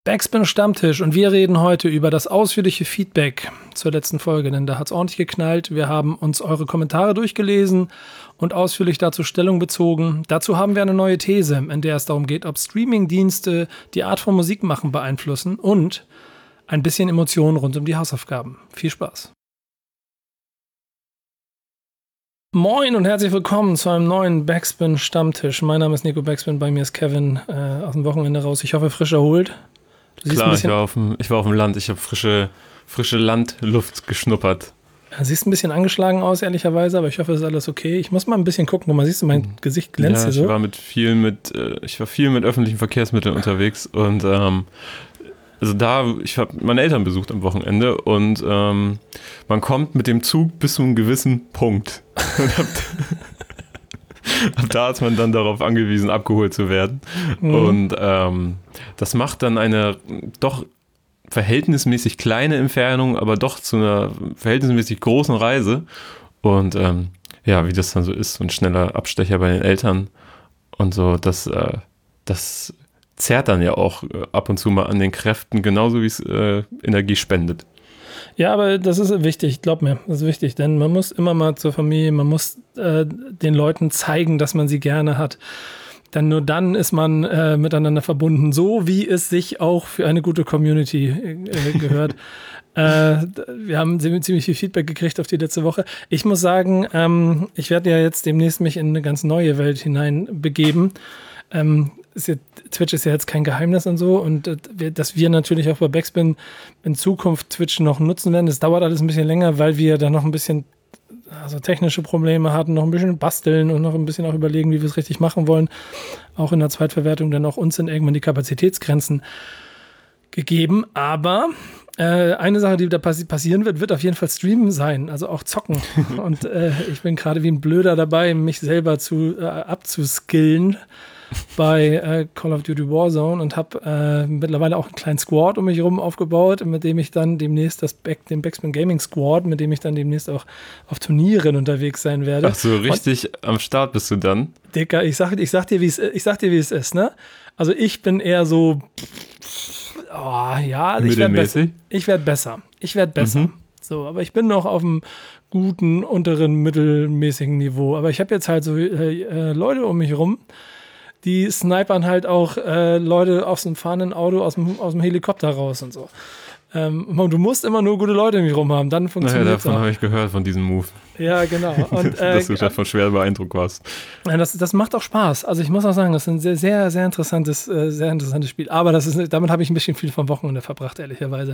Backspin Stammtisch und wir reden heute über das ausführliche Feedback zur letzten Folge, denn da hat es ordentlich geknallt. Wir haben uns eure Kommentare durchgelesen und ausführlich dazu Stellung bezogen. Dazu haben wir eine neue These, in der es darum geht, ob Streamingdienste die Art von Musikmachen beeinflussen und ein bisschen Emotionen rund um die Hausaufgaben. Viel Spaß! Moin und herzlich willkommen zu einem neuen Backspin Stammtisch. Mein Name ist Nico Backspin, bei mir ist Kevin aus dem Wochenende raus. Ich hoffe, frisch erholt. Klar, ich war auf dem Land. Ich habe frische Landluft geschnuppert. Du siehst ein bisschen angeschlagen aus, ehrlicherweise, aber ich hoffe, es ist alles okay. Ich muss mal ein bisschen gucken. Guck mal, siehst du, mein Gesicht glänzt hier so. Ich war viel mit öffentlichen Verkehrsmitteln unterwegs und ich habe meine Eltern besucht am Wochenende und man kommt mit dem Zug bis zu einem gewissen Punkt. Ab da ist man dann darauf angewiesen, abgeholt zu werden. Mhm. Und das macht dann eine doch verhältnismäßig kleine Entfernung, aber doch zu einer verhältnismäßig großen Reise. Und wie das dann so ist, so ein schneller Abstecher bei den Eltern und so, das zerrt dann ja auch ab und zu mal an den Kräften, genauso wie es Energie spendet. Ja, aber das ist wichtig, glaub mir, das ist wichtig, denn man muss immer mal zur Familie, man muss den Leuten zeigen, dass man sie gerne hat. Denn nur dann ist man miteinander verbunden, so wie es sich auch für eine gute Community gehört. Wir haben ziemlich viel Feedback gekriegt auf die letzte Woche. Ich muss sagen, ich werde ja jetzt demnächst mich in eine ganz neue Welt hinein begeben. Twitch ist ja jetzt kein Geheimnis und so und dass wir natürlich auch bei Backspin in Zukunft Twitch noch nutzen werden. Das dauert alles ein bisschen länger, weil wir da noch ein bisschen technische Probleme hatten, noch ein bisschen basteln und noch ein bisschen auch überlegen, wie wir es richtig machen wollen. Auch in der Zweitverwertung dann auch uns sind irgendwann die Kapazitätsgrenzen gegeben. Aber eine Sache, die da passieren wird auf jeden Fall Streamen sein, also auch zocken. Und ich bin gerade wie ein Blöder dabei, mich selber abzuskillen bei Call of Duty Warzone und habe mittlerweile auch einen kleinen Squad um mich herum aufgebaut, mit dem ich dann demnächst den Backspin Gaming Squad, mit dem ich dann demnächst auch auf Turnieren unterwegs sein werde. Ach so, richtig und, am Start bist du dann? Dicker, ich sag dir, wie es ist, ne? Also ich bin eher so, mittelmäßig? Ich werde besser. Mhm. So, aber ich bin noch auf einem guten, unteren, mittelmäßigen Niveau. Aber ich habe jetzt halt so Leute um mich herum, die snipern halt auch Leute aus dem fahrenden Auto, aus dem Helikopter raus und so. Du musst immer nur gute Leute um mich rum haben, dann funktioniert es. Davon habe ich gehört, von diesem Move. Ja, genau. Und, dass du davon schwer beeindruckt warst. Ja, das macht auch Spaß. Also ich muss auch sagen, das ist ein sehr, sehr, sehr interessantes Spiel. Aber damit habe ich ein bisschen viel vom Wochenende verbracht, ehrlicherweise.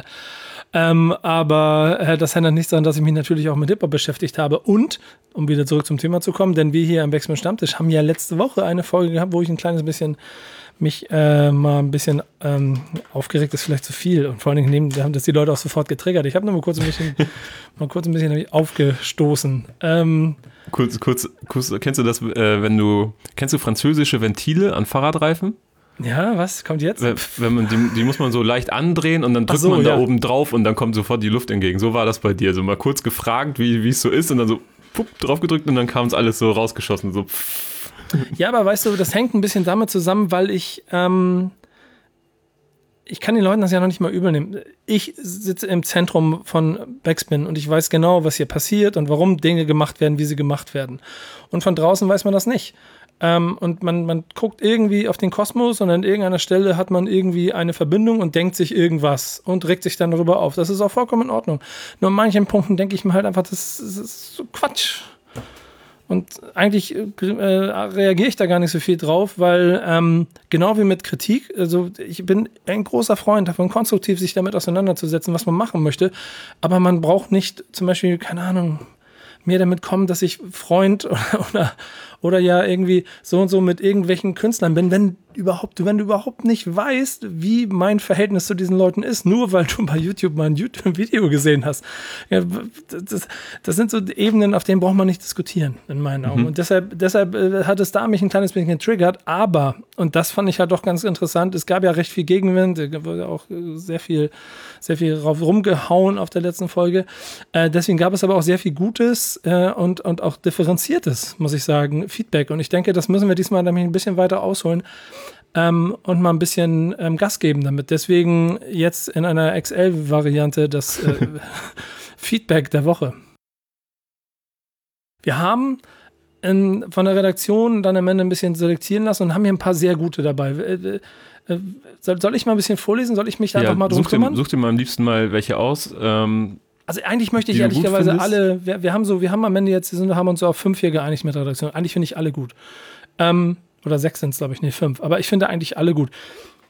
Aber das ändert nichts daran, dass ich mich natürlich auch mit Hip-Hop beschäftigt habe. Und, um wieder zurück zum Thema zu kommen, denn wir hier am Backspin Stammtisch haben ja letzte Woche eine Folge gehabt, wo ich ein kleines bisschen mich mal ein bisschen aufgeregt ist, vielleicht zu viel. Und vor allen Dingen haben das die Leute auch sofort getriggert. Ich habe nur mal kurz ein bisschen aufgestoßen. Kurz, kennst du das, kennst du französische Ventile an Fahrradreifen? Ja, was kommt jetzt? Wenn man die muss man so leicht andrehen und dann drückt man da oben drauf und dann kommt sofort die Luft entgegen. So war das bei dir. So mal kurz gefragt, wie es so ist und dann so drauf gedrückt und dann kam es alles so rausgeschossen. So. Ja, aber weißt du, das hängt ein bisschen damit zusammen, weil ich kann den Leuten das ja noch nicht mal übel nehmen. Ich sitze im Zentrum von Backspin und ich weiß genau, was hier passiert und warum Dinge gemacht werden, wie sie gemacht werden. Und von draußen weiß man das nicht. Und man guckt irgendwie auf den Kosmos und an irgendeiner Stelle hat man irgendwie eine Verbindung und denkt sich irgendwas und regt sich dann darüber auf. Das ist auch vollkommen in Ordnung. Nur an manchen Punkten denke ich mir halt einfach, das ist so Quatsch. Und eigentlich reagiere ich da gar nicht so viel drauf, weil genau wie mit Kritik, also ich bin ein großer Freund davon, konstruktiv sich damit auseinanderzusetzen, was man machen möchte. Aber man braucht nicht zum Beispiel, keine Ahnung, mir damit kommen, dass ich Freund oder ja irgendwie so und so mit irgendwelchen Künstlern bin, wenn du überhaupt nicht weißt, wie mein Verhältnis zu diesen Leuten ist, nur weil du bei YouTube mal ein YouTube-Video gesehen hast. Ja, das sind so Ebenen, auf denen braucht man nicht diskutieren, in meinen Augen. Und deshalb hat es da mich ein kleines bisschen getriggert, aber, und das fand ich halt doch ganz interessant, es gab ja recht viel Gegenwind, da wurde auch sehr viel drauf rumgehauen auf der letzten Folge. Deswegen gab es aber auch sehr viel Gutes und auch differenziertes, muss ich sagen, Feedback. Und ich denke, das müssen wir diesmal nämlich ein bisschen weiter ausholen. und mal ein bisschen Gas geben damit. Deswegen jetzt in einer XL-Variante das Feedback der Woche. Wir haben von der Redaktion dann am Ende ein bisschen selektieren lassen und haben hier ein paar sehr gute dabei. Soll ich mal ein bisschen vorlesen? Soll ich mich da einfach mal drum kümmern? Such dir mal am liebsten mal welche aus. Also eigentlich möchte ich ehrlicherweise alle, wir haben am Ende jetzt, haben uns so auf 5 hier geeinigt mit der Redaktion. Eigentlich finde ich alle gut. Oder 6 sind es, glaube ich, nee, 5. Aber ich finde eigentlich alle gut.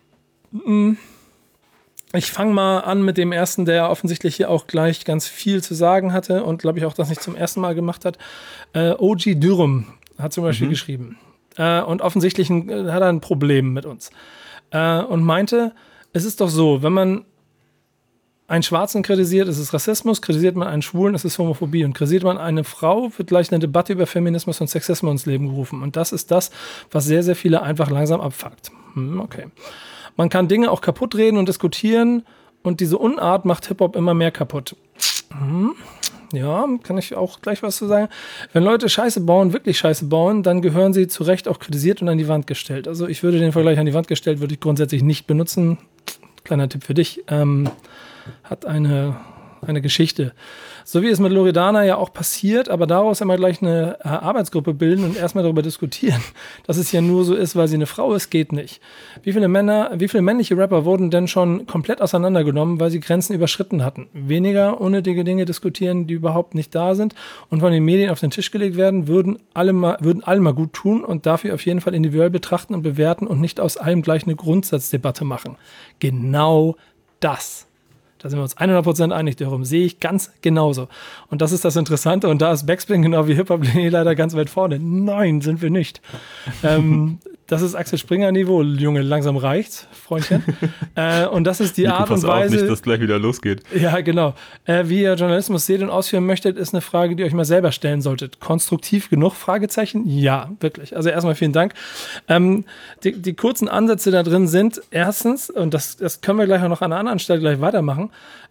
Ich fange mal an mit dem ersten, der offensichtlich hier auch gleich ganz viel zu sagen hatte und glaube ich auch das nicht zum ersten Mal gemacht hat. OG Dürüm hat zum Beispiel geschrieben. Und offensichtlich hat er ein Problem mit uns. Und meinte, es ist doch so, wenn man einen Schwarzen kritisiert, ist es Rassismus, kritisiert man einen Schwulen, ist es Homophobie und kritisiert man eine Frau, wird gleich eine Debatte über Feminismus und Sexismus ins Leben gerufen. Und das ist das, was sehr, sehr viele einfach langsam abfuckt. Okay. Man kann Dinge auch kaputt reden und diskutieren und diese Unart macht Hip-Hop immer mehr kaputt. Ja, kann ich auch gleich was zu sagen. Wenn Leute Scheiße bauen, wirklich Scheiße bauen, dann gehören sie zu Recht auch kritisiert und an die Wand gestellt. Also ich würde den Vergleich an die Wand gestellt, würde ich grundsätzlich nicht benutzen. Kleiner Tipp für dich. Hat eine Geschichte. So wie es mit Loredana ja auch passiert, aber daraus immer gleich eine Arbeitsgruppe bilden und erstmal darüber diskutieren, dass es ja nur so ist, weil sie eine Frau ist, geht nicht. Wie viele männliche Rapper wurden denn schon komplett auseinandergenommen, weil sie Grenzen überschritten hatten? Weniger unnötige Dinge diskutieren, die überhaupt nicht da sind und von den Medien auf den Tisch gelegt werden, würden alle mal gut tun und dafür auf jeden Fall individuell betrachten und bewerten und nicht aus allem gleich eine Grundsatzdebatte machen. Genau das. Da sind wir uns 100% einig darum. Sehe ich ganz genauso. Und das ist das Interessante. Und da ist Backspin genau wie Hip-Hop leider ganz weit vorne. Nein, sind wir nicht. Das ist Axel Springer Niveau. Junge, langsam reicht's, Freundchen. Und das ist die Art und Weise. Nicht, dass gleich wieder losgeht. Ja, genau. Wie ihr Journalismus seht und ausführen möchtet, ist eine Frage, die ihr euch mal selber stellen solltet. Konstruktiv genug? Fragezeichen? Ja, wirklich. Also erstmal vielen Dank. Die kurzen Ansätze da drin sind erstens, und das können wir gleich auch noch an einer anderen Stelle gleich weitermachen,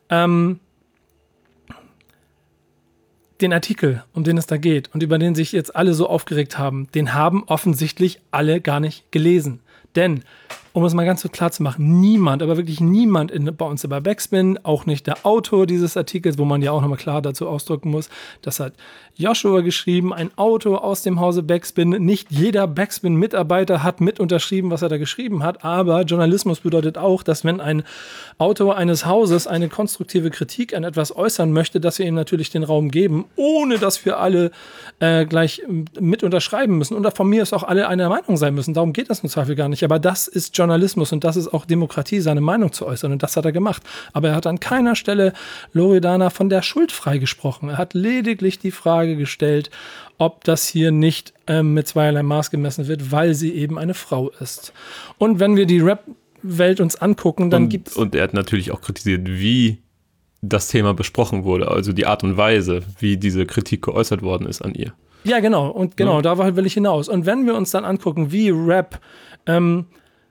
den Artikel, um den es da geht und über den sich jetzt alle so aufgeregt haben, den haben offensichtlich alle gar nicht gelesen. Denn, um es mal ganz so klar zu machen, niemand, aber wirklich niemand bei uns bei Backspin, auch nicht der Autor dieses Artikels, wo man ja auch nochmal klar dazu ausdrücken muss, das hat Joshua geschrieben, ein Autor aus dem Hause Backspin. Nicht jeder Backspin-Mitarbeiter hat mit unterschrieben, was er da geschrieben hat, aber Journalismus bedeutet auch, dass wenn ein Autor eines Hauses eine konstruktive Kritik an etwas äußern möchte, dass wir ihm natürlich den Raum geben, ohne dass wir alle gleich mit unterschreiben müssen und von mir ist auch alle einer Meinung sein müssen. Darum geht das im Zweifel gar nicht. Aber das ist Journalismus und das ist auch Demokratie, seine Meinung zu äußern und das hat er gemacht. Aber er hat an keiner Stelle Loredana von der Schuld freigesprochen. Er hat lediglich die Frage gestellt, ob das hier nicht mit zweierlei Maß gemessen wird, weil sie eben eine Frau ist. Und wenn wir die Rap-Welt uns angucken, dann gibt es... Und er hat natürlich auch kritisiert, wie das Thema besprochen wurde, also die Art und Weise, wie diese Kritik geäußert worden ist an ihr. Ja, genau. Und genau, da will ich hinaus. Und wenn wir uns dann angucken, wie Rap, sagen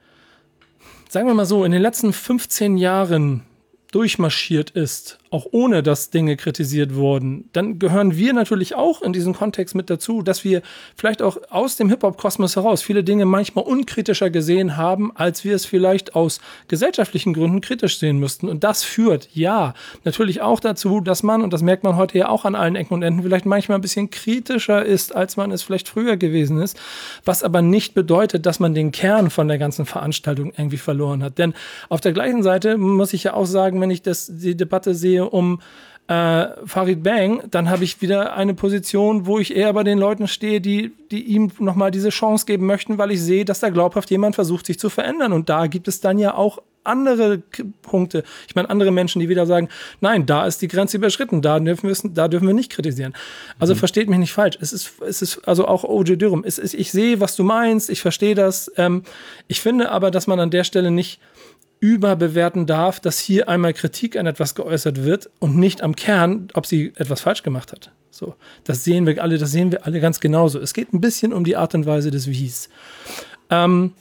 wir mal so, in den letzten 15 Jahren durchmarschiert ist, auch ohne dass Dinge kritisiert wurden, dann gehören wir natürlich auch in diesem Kontext mit dazu, dass wir vielleicht auch aus dem Hip-Hop-Kosmos heraus viele Dinge manchmal unkritischer gesehen haben, als wir es vielleicht aus gesellschaftlichen Gründen kritisch sehen müssten. Und das führt, ja, natürlich auch dazu, dass man, und das merkt man heute ja auch an allen Ecken und Enden, vielleicht manchmal ein bisschen kritischer ist, als man es vielleicht früher gewesen ist, was aber nicht bedeutet, dass man den Kern von der ganzen Veranstaltung irgendwie verloren hat. Denn auf der gleichen Seite muss ich ja auch sagen, wenn ich die Debatte sehe um Farid Bang, dann habe ich wieder eine Position, wo ich eher bei den Leuten stehe, die ihm nochmal diese Chance geben möchten, weil ich sehe, dass da glaubhaft jemand versucht, sich zu verändern. Und da gibt es dann ja auch andere Punkte. Ich meine, andere Menschen, die wieder sagen, nein, da ist die Grenze überschritten, da dürfen wir nicht kritisieren. Also versteht mich nicht falsch. Es ist also auch OG Dürüm. Ich sehe, was du meinst, ich verstehe das. Ich finde aber, dass man an der Stelle nicht überbewerten darf, dass hier einmal Kritik an etwas geäußert wird und nicht am Kern, ob sie etwas falsch gemacht hat. So, das sehen wir alle ganz genauso. Es geht ein bisschen um die Art und Weise des Wies.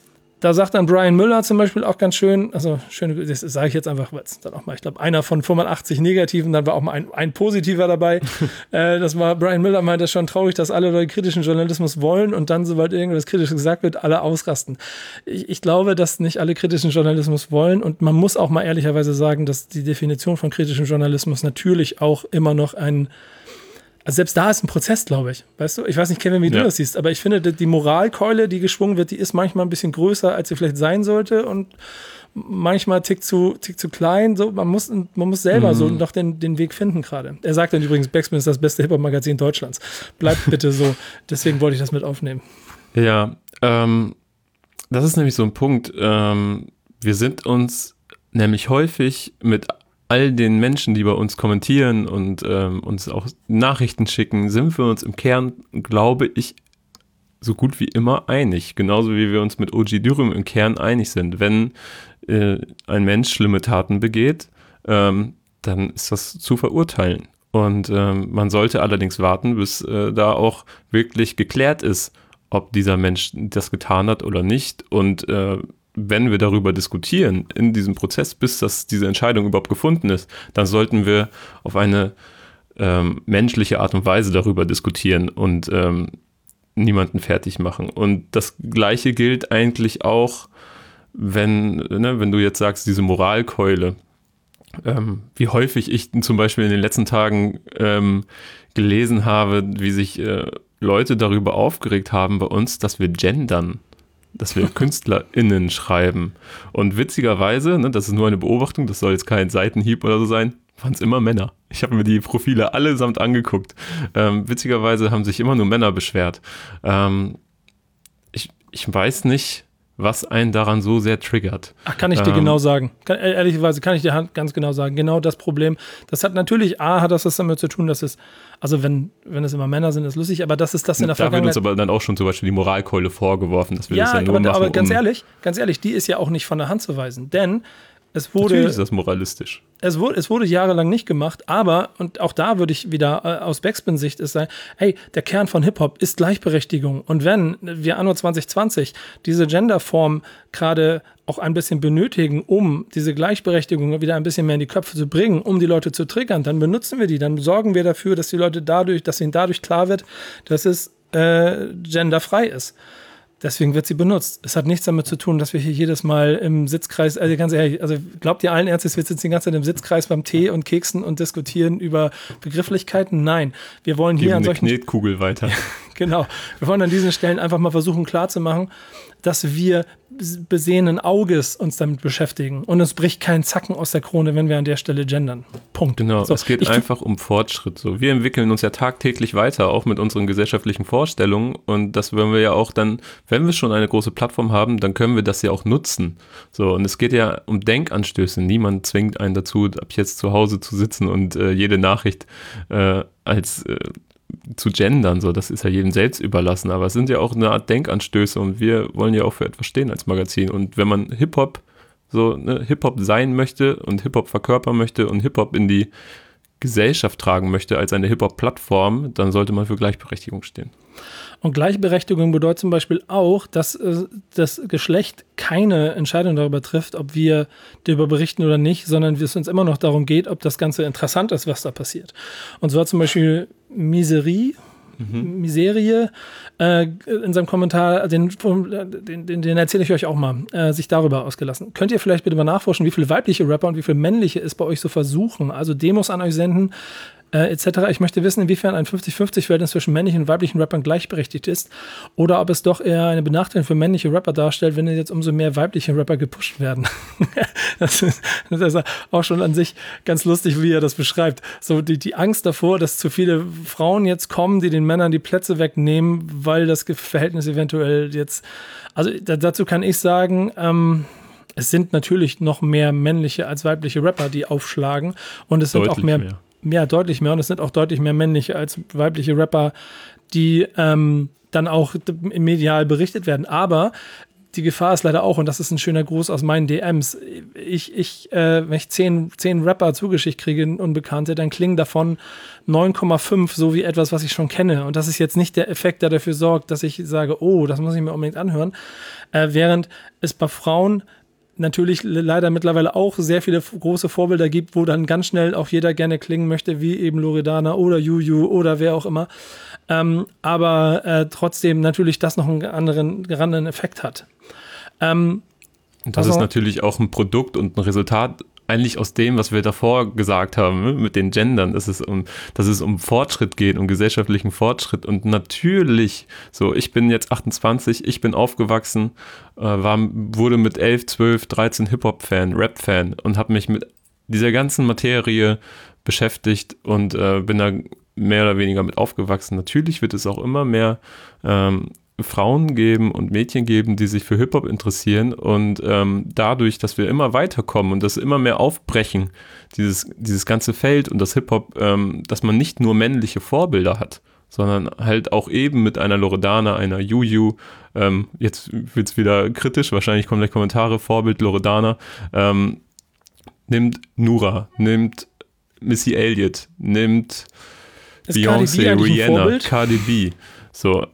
Da sagt dann Brian Müller zum Beispiel auch ganz schön, also schön, das sage ich jetzt einfach, weil es dann auch mal, ich glaube, einer von 85 Negativen, dann war auch mal ein positiver dabei. Das war, Brian Müller meinte schon traurig, dass alle Leute kritischen Journalismus wollen und dann, sobald irgendwas Kritisches gesagt wird, alle ausrasten. Ich glaube, dass nicht alle kritischen Journalismus wollen und man muss auch mal ehrlicherweise sagen, dass die Definition von kritischem Journalismus natürlich auch immer noch also selbst da ist ein Prozess, glaube ich. Weißt du? Ich weiß nicht, Kevin, wie du das siehst, aber ich finde, die Moralkeule, die geschwungen wird, die ist manchmal ein bisschen größer, als sie vielleicht sein sollte und manchmal tickt zu klein. So, man muss selber so noch den Weg finden gerade. Er sagt dann übrigens, Backspin ist das beste Hip-Hop-Magazin Deutschlands. Bleibt bitte so. Deswegen wollte ich das mit aufnehmen. Ja, das ist nämlich so ein Punkt. Wir sind uns nämlich häufig mit all den Menschen, die bei uns kommentieren und uns auch Nachrichten schicken, sind wir uns im Kern, glaube ich, so gut wie immer einig. Genauso wie wir uns mit OG Dürüm im Kern einig sind. Wenn ein Mensch schlimme Taten begeht, dann ist das zu verurteilen. Und man sollte allerdings warten, bis da auch wirklich geklärt ist, ob dieser Mensch das getan hat oder nicht. Und wenn wir darüber diskutieren in diesem Prozess, bis diese Entscheidung überhaupt gefunden ist, dann sollten wir auf eine menschliche Art und Weise darüber diskutieren und niemanden fertig machen. Und das Gleiche gilt eigentlich auch, wenn du jetzt sagst, diese Moralkeule, wie häufig ich zum Beispiel in den letzten Tagen gelesen habe, wie sich Leute darüber aufgeregt haben bei uns, dass wir gendern, dass wir KünstlerInnen schreiben. Und witzigerweise, das ist nur eine Beobachtung, das soll jetzt kein Seitenhieb oder so sein, waren es immer Männer. Ich habe mir die Profile allesamt angeguckt. Witzigerweise haben sich immer nur Männer beschwert. Ich weiß nicht, was einen daran so sehr triggert. Ach, kann ich dir genau sagen. Ehrlicherweise kann ich dir ganz genau sagen. Genau das Problem. Das hat natürlich, hat das was damit zu tun, dass es, also wenn es immer Männer sind, ist lustig, aber das ist das in der Vergangenheit. Da wird uns aber dann auch schon zum Beispiel die Moralkeule vorgeworfen, dass wir das ja nur machen. Aber ganz ehrlich, die ist ja auch nicht von der Hand zu weisen, denn natürlich ist das moralistisch. Es wurde jahrelang nicht gemacht, aber, und auch da würde ich wieder aus Backspin-Sicht sagen, hey, der Kern von Hip-Hop ist Gleichberechtigung. Und wenn wir anno 2020 diese Genderform gerade auch ein bisschen benötigen, um diese Gleichberechtigung wieder ein bisschen mehr in die Köpfe zu bringen, um die Leute zu triggern, dann benutzen wir die. Dann sorgen wir dafür, dass die Leute dass ihnen dadurch klar wird, dass es genderfrei ist. Deswegen wird sie benutzt. Es hat nichts damit zu tun, dass wir hier jedes Mal im Sitzkreis, ganz ehrlich, also glaubt ihr allen Ernstes, wir sitzen die ganze Zeit im Sitzkreis beim Tee und Keksen und diskutieren über Begrifflichkeiten? Nein. Wir wollen hier an solchen Knetkugel weiter. Genau. Wir wollen an diesen Stellen einfach mal versuchen klarzumachen, dass wir besehenen Auges uns damit beschäftigen und es bricht kein Zacken aus der Krone, wenn wir an der Stelle gendern. Punkt. Genau, so, es geht einfach um Fortschritt. So, wir entwickeln uns ja tagtäglich weiter, auch mit unseren gesellschaftlichen Vorstellungen und das wollen wir ja auch dann, wenn wir schon eine große Plattform haben, dann können wir das ja auch nutzen. So, und es geht ja um Denkanstöße. Niemand zwingt einen dazu, ab jetzt zu Hause zu sitzen und jede Nachricht zu gendern, so, das ist ja jedem selbst überlassen, aber es sind ja auch eine Art Denkanstöße und wir wollen ja auch für etwas stehen als Magazin und wenn man Hip-Hop Hip-Hop sein möchte und Hip-Hop verkörpern möchte und Hip-Hop in die Gesellschaft tragen möchte als eine Hip-Hop-Plattform, dann sollte man für Gleichberechtigung stehen. Und Gleichberechtigung bedeutet zum Beispiel auch, dass das Geschlecht keine Entscheidung darüber trifft, ob wir darüber berichten oder nicht, sondern es uns immer noch darum geht, ob das Ganze interessant ist, was da passiert. Und so hat zum Beispiel Miserie in seinem Kommentar, den erzähle ich euch auch mal, sich darüber ausgelassen. Könnt ihr vielleicht bitte mal nachforschen, wie viele weibliche Rapper und wie viele männliche es bei euch so versuchen? Also Demos an euch senden, etc. Ich möchte wissen, inwiefern ein 50-50-Verhältnis zwischen männlichen und weiblichen Rappern gleichberechtigt ist oder ob es doch eher eine Benachteiligung für männliche Rapper darstellt, wenn jetzt umso mehr weibliche Rapper gepusht werden. Das ist auch schon an sich ganz lustig, wie er das beschreibt. So die Angst davor, dass zu viele Frauen jetzt kommen, die den Männern die Plätze wegnehmen, weil das Verhältnis eventuell jetzt... Also dazu kann ich sagen... es sind natürlich noch mehr männliche als weibliche Rapper, die aufschlagen und es sind auch mehr. Ja, deutlich mehr. Und es sind auch deutlich mehr männliche als weibliche Rapper, die dann auch medial berichtet werden. Aber die Gefahr ist leider auch, und das ist ein schöner Gruß aus meinen DMs, wenn ich 10 Rapper zugeschickt kriege, Unbekannte, dann klingen davon 9,5 so wie etwas, was ich schon kenne. Und das ist jetzt nicht der Effekt, der dafür sorgt, dass ich sage, oh, das muss ich mir unbedingt anhören. Während es bei Frauen natürlich leider mittlerweile auch sehr viele große Vorbilder gibt, wo dann ganz schnell auch jeder gerne klingen möchte, wie eben Loredana oder Juju oder wer auch immer. Aber trotzdem natürlich das noch einen anderen Effekt hat. Das ist natürlich auch ein Produkt und ein Resultat eigentlich aus dem, was wir davor gesagt haben, ne? Mit den Gendern, dass es um Fortschritt geht, um gesellschaftlichen Fortschritt. Und natürlich, so, ich bin jetzt 28, ich bin aufgewachsen, wurde mit 11, 12, 13 Hip-Hop-Fan, Rap-Fan und habe mich mit dieser ganzen Materie beschäftigt und bin da mehr oder weniger mit aufgewachsen. Natürlich wird es auch immer mehr Frauen geben und Mädchen geben, die sich für Hip-Hop interessieren und dadurch, dass wir immer weiterkommen und das immer mehr aufbrechen, dieses ganze Feld und das Hip-Hop, dass man nicht nur männliche Vorbilder hat, sondern halt auch eben mit einer Loredana, einer Juju, jetzt wird es wieder kritisch, wahrscheinlich kommen gleich Kommentare, Vorbild Loredana, nimmt Nura, nimmt Missy Elliott, nimmt Beyoncé, Rihanna, Cardi B, so,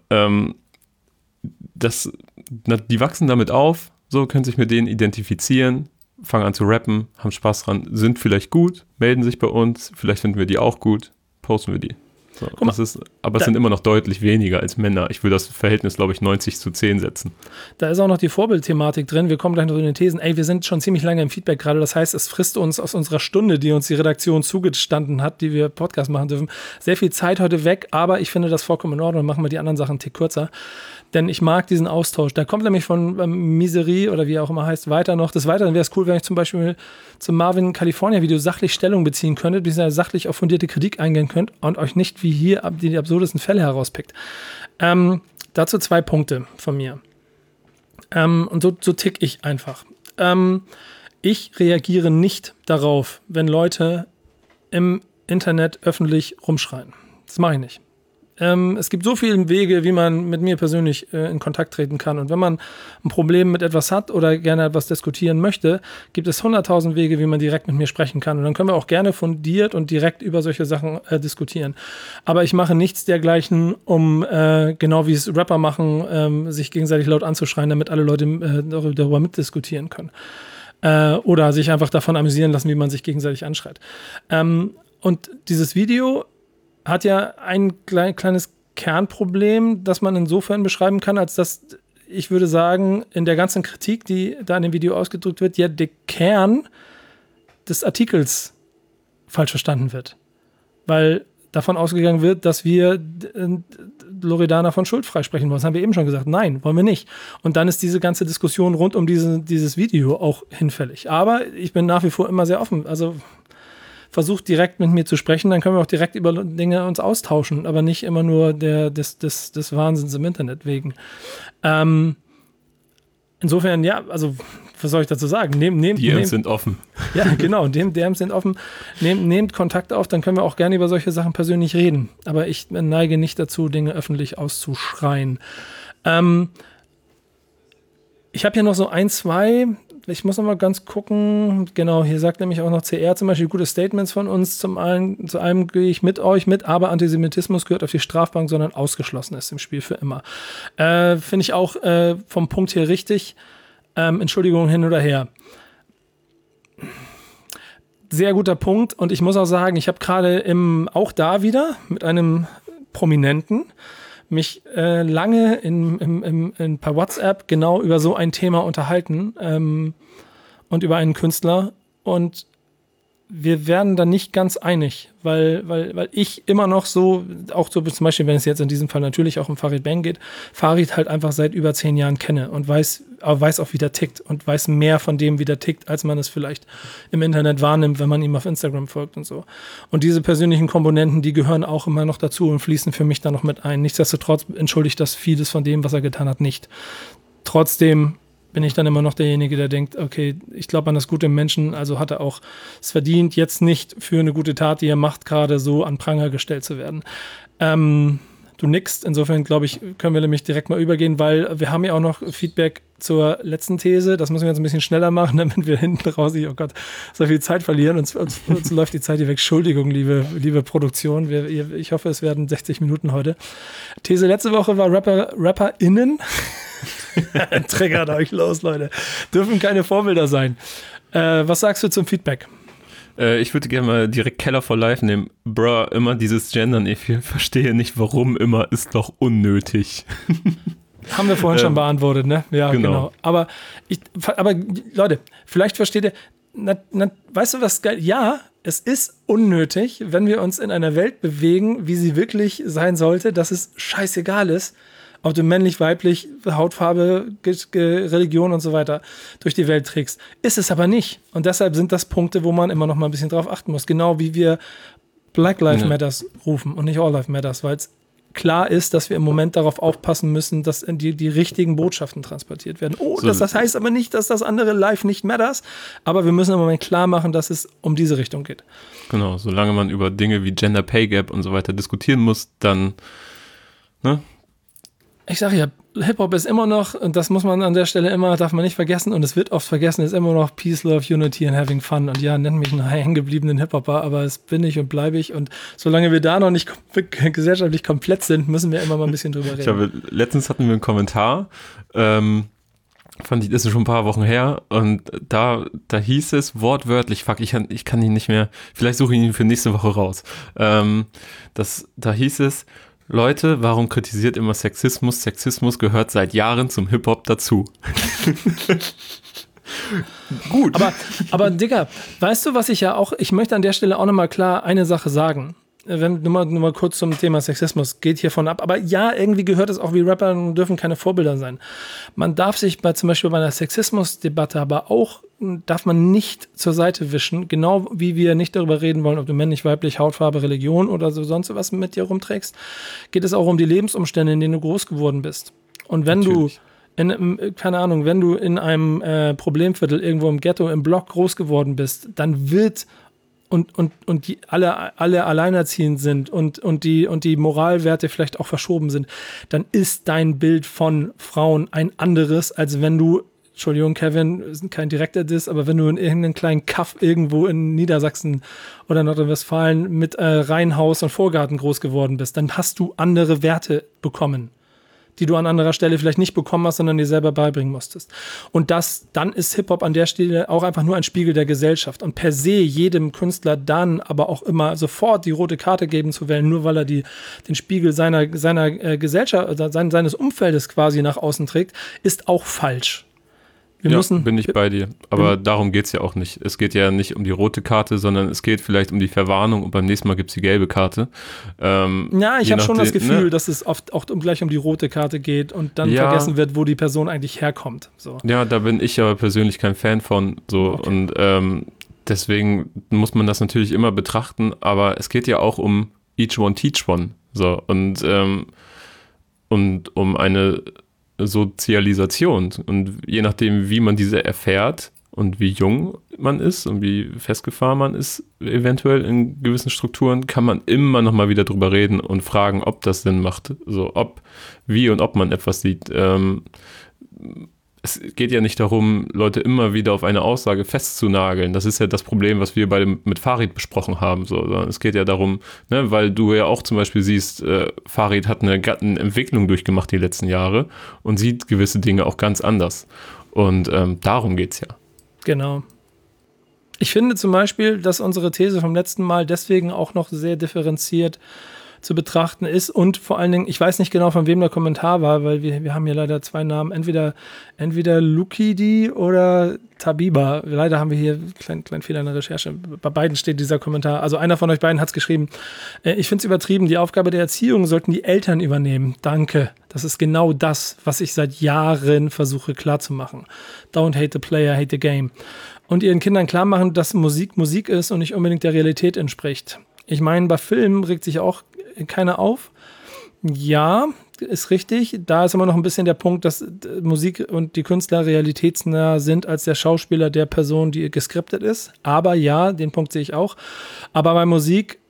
die wachsen damit auf, so können sich mit denen identifizieren, fangen an zu rappen, haben Spaß dran, sind vielleicht gut, melden sich bei uns, vielleicht finden wir die auch gut, posten wir die. So, aber es sind immer noch deutlich weniger als Männer. Ich würde das Verhältnis, glaube ich, 90:10 setzen. Da ist auch noch die Vorbildthematik drin. Wir kommen gleich noch in den Thesen. Wir sind schon ziemlich lange im Feedback gerade. Das heißt, es frisst uns aus unserer Stunde, die uns die Redaktion zugestanden hat, die wir Podcast machen dürfen, sehr viel Zeit heute weg. Aber ich finde das vollkommen in Ordnung. Machen wir die anderen Sachen einen Tick kürzer. Denn ich mag diesen Austausch. Da kommt nämlich von Miserie oder wie er auch immer heißt, weiter noch. Des Weiteren wäre es cool, wenn ich zum Beispiel zum Marvin California Video sachlich Stellung beziehen könntet, bis ihr sachlich auf fundierte Kritik eingehen könnt und euch nicht wie hier die absurdesten Fälle herauspickt. Dazu 2 Punkte von mir. Und so tick ich einfach. Ich reagiere nicht darauf, wenn Leute im Internet öffentlich rumschreien. Das mache ich nicht. Es gibt so viele Wege, wie man mit mir persönlich in Kontakt treten kann. Und wenn man ein Problem mit etwas hat oder gerne etwas diskutieren möchte, gibt es 100.000 Wege, wie man direkt mit mir sprechen kann. Und dann können wir auch gerne fundiert und direkt über solche Sachen diskutieren. Aber ich mache nichts dergleichen, um genau wie es Rapper machen, sich gegenseitig laut anzuschreien, damit alle Leute darüber mitdiskutieren können. Oder sich einfach davon amüsieren lassen, wie man sich gegenseitig anschreit. Und dieses Video hat ja ein kleines Kernproblem, das man insofern beschreiben kann, als dass, ich würde sagen, in der ganzen Kritik, die da in dem Video ausgedrückt wird, ja der Kern des Artikels falsch verstanden wird. Weil davon ausgegangen wird, dass wir Loredana von Schuld freisprechen wollen. Das haben wir eben schon gesagt. Nein, wollen wir nicht. Und dann ist diese ganze Diskussion rund um dieses Video auch hinfällig. Aber ich bin nach wie vor immer sehr offen. Also versucht direkt mit mir zu sprechen, dann können wir auch direkt über Dinge uns austauschen, aber nicht immer nur des Wahnsinns im Internet wegen. Insofern, ja, also was soll ich dazu sagen? DMs sind offen. Ja, genau, DMs sind offen. Nehmt Kontakt auf, dann können wir auch gerne über solche Sachen persönlich reden. Aber ich neige nicht dazu, Dinge öffentlich auszuschreien. Ich habe hier noch so 1, 2... Ich muss noch mal ganz gucken. Genau, hier sagt nämlich auch noch CR zum Beispiel gute Statements von uns. Zu einem gehe ich mit euch mit, aber Antisemitismus gehört auf die Strafbank, sondern ausgeschlossen ist im Spiel für immer. Finde ich auch vom Punkt her richtig. Entschuldigung hin oder her. Sehr guter Punkt. Und ich muss auch sagen, ich habe gerade auch da wieder mit einem Prominenten mich lange per WhatsApp genau über so ein Thema unterhalten und über einen Künstler, und wir werden da nicht ganz einig, weil ich immer noch so, auch so zum Beispiel, wenn es jetzt in diesem Fall natürlich auch um Farid Bang geht, Farid halt einfach seit über 10 Jahren kenne und weiß auch, wie der tickt und weiß mehr von dem, wie der tickt, als man es vielleicht im Internet wahrnimmt, wenn man ihm auf Instagram folgt und so. Und diese persönlichen Komponenten, die gehören auch immer noch dazu und fließen für mich da noch mit ein. Nichtsdestotrotz entschuldigt das vieles von dem, was er getan hat, nicht. Trotzdem bin ich dann immer noch derjenige, der denkt, okay, ich glaube an das Gute im Menschen, also hat er auch es verdient, jetzt nicht für eine gute Tat, die er macht, gerade so an Pranger gestellt zu werden. Du nickst, insofern glaube ich, können wir nämlich direkt mal übergehen, weil wir haben ja auch noch Feedback zur letzten These. Das müssen wir jetzt ein bisschen schneller machen, damit wir hinten raus, oh Gott, so viel Zeit verlieren. Uns läuft die Zeit hier weg. Entschuldigung, liebe Produktion. Ich hoffe, es werden 60 Minuten heute. These letzte Woche war RapperInnen. Triggert euch los, Leute. Dürfen keine Vorbilder sein. Was sagst du zum Feedback? Ich würde gerne mal direkt Keller for Life nehmen. Bruh, immer dieses Gendern, ich verstehe nicht, warum immer, ist doch unnötig. Haben wir vorhin schon beantwortet, ne? Ja, genau. Aber Leute, vielleicht versteht ihr, weißt du was geil? Ja, es ist unnötig, wenn wir uns in einer Welt bewegen, wie sie wirklich sein sollte, dass es scheißegal ist, ob du männlich, weiblich, Hautfarbe, Religion und so weiter durch die Welt trägst. Ist es aber nicht. Und deshalb sind das Punkte, wo man immer noch mal ein bisschen drauf achten muss. Genau wie wir Black Lives Matters rufen und nicht All Lives Matters, weil es klar ist, dass wir im Moment darauf aufpassen müssen, dass die richtigen Botschaften transportiert werden. Das heißt aber nicht, dass das andere Life nicht matters, aber wir müssen im Moment klar machen, dass es um diese Richtung geht. Genau, solange man über Dinge wie Gender Pay Gap und so weiter diskutieren muss, dann, ne? Ich sage ja, Hip-Hop ist immer noch, und das muss man an der Stelle immer, darf man nicht vergessen, und es wird oft vergessen, ist immer noch Peace, Love, Unity and Having Fun. Und ja, nenn mich einen hängengebliebenen Hip-Hopper, aber es bin ich und bleibe ich. Und solange wir da noch nicht gesellschaftlich komplett sind, müssen wir immer mal ein bisschen drüber reden. Letztens hatten wir einen Kommentar, das ist schon ein paar Wochen her, und da hieß es wortwörtlich, ich kann ihn nicht mehr, vielleicht suche ich ihn für nächste Woche raus. Da hieß es, Leute, warum kritisiert immer Sexismus? Sexismus gehört seit Jahren zum Hip-Hop dazu. Gut. Aber Digga, weißt du, was ich möchte an der Stelle auch nochmal klar eine Sache sagen. Nur mal kurz zum Thema Sexismus, geht hiervon ab. Aber ja, irgendwie gehört es auch, wie Rapper dürfen keine Vorbilder sein. Man darf sich zum Beispiel bei einer Sexismusdebatte aber auch, darf man nicht zur Seite wischen, genau wie wir nicht darüber reden wollen, ob du männlich, weiblich, Hautfarbe, Religion oder so sonst was mit dir rumträgst, geht es auch um die Lebensumstände, in denen du groß geworden bist. Und wenn Natürlich. Wenn du in einem Problemviertel irgendwo im Ghetto, im Block groß geworden bist, dann wird und die alle alleinerziehend sind und die Moralwerte vielleicht auch verschoben sind, dann ist dein Bild von Frauen ein anderes, als wenn du, Entschuldigung, Kevin, ist kein direkter Diss, aber wenn du in irgendeinem kleinen Kaff irgendwo in Niedersachsen oder Nordrhein-Westfalen mit Reihenhaus und Vorgarten groß geworden bist, dann hast du andere Werte bekommen, die du an anderer Stelle vielleicht nicht bekommen hast, sondern dir selber beibringen musstest. Und dann ist Hip-Hop an der Stelle auch einfach nur ein Spiegel der Gesellschaft. Und per se jedem Künstler dann aber auch immer sofort die rote Karte geben zu wollen, nur weil er den Spiegel seiner Gesellschaft, seines Umfeldes quasi nach außen trägt, ist auch falsch. Bin ich bei dir. Aber darum geht es ja auch nicht. Es geht ja nicht um die rote Karte, sondern es geht vielleicht um die Verwarnung und beim nächsten Mal gibt es die gelbe Karte. Ich habe schon das Gefühl, dass es oft auch gleich um die rote Karte geht und dann vergessen wird, wo die Person eigentlich herkommt. So. Ja, da bin ich aber persönlich kein Fan von. So. Okay. Und deswegen muss man das natürlich immer betrachten, aber es geht ja auch um each one teach one. So. Und um eine Sozialisation, und je nachdem, wie man diese erfährt und wie jung man ist und wie festgefahren man ist, eventuell in gewissen Strukturen, kann man immer noch mal wieder drüber reden und fragen, ob das Sinn macht, so wie und ob man etwas sieht. Es geht ja nicht darum, Leute immer wieder auf eine Aussage festzunageln. Das ist ja das Problem, was wir mit Farid besprochen haben. So. Es geht ja darum, ne, weil du ja auch zum Beispiel siehst, Farid hat eine Entwicklung durchgemacht die letzten Jahre und sieht gewisse Dinge auch ganz anders. Und darum geht's ja. Genau. Ich finde zum Beispiel, dass unsere These vom letzten Mal deswegen auch noch sehr differenziert zu betrachten ist und vor allen Dingen, ich weiß nicht genau, von wem der Kommentar war, weil wir haben hier leider zwei Namen, entweder Lukidi oder Tabiba. Leider haben wir hier einen kleinen Fehler in der Recherche. Bei beiden steht dieser Kommentar. Also einer von euch beiden hat es geschrieben. Ich finde es übertrieben. Die Aufgabe der Erziehung sollten die Eltern übernehmen. Danke. Das ist genau das, was ich seit Jahren versuche klarzumachen. Don't hate the player, hate the game. Und ihren Kindern klar machen, dass Musik Musik ist und nicht unbedingt der Realität entspricht. Ich meine, bei Filmen regt sich auch keiner auf. Ja, ist richtig. Da ist immer noch ein bisschen der Punkt, dass Musik und die Künstler realitätsnah sind als der Schauspieler der Person, die geskriptet ist. Aber ja, den Punkt sehe ich auch. Aber bei Musik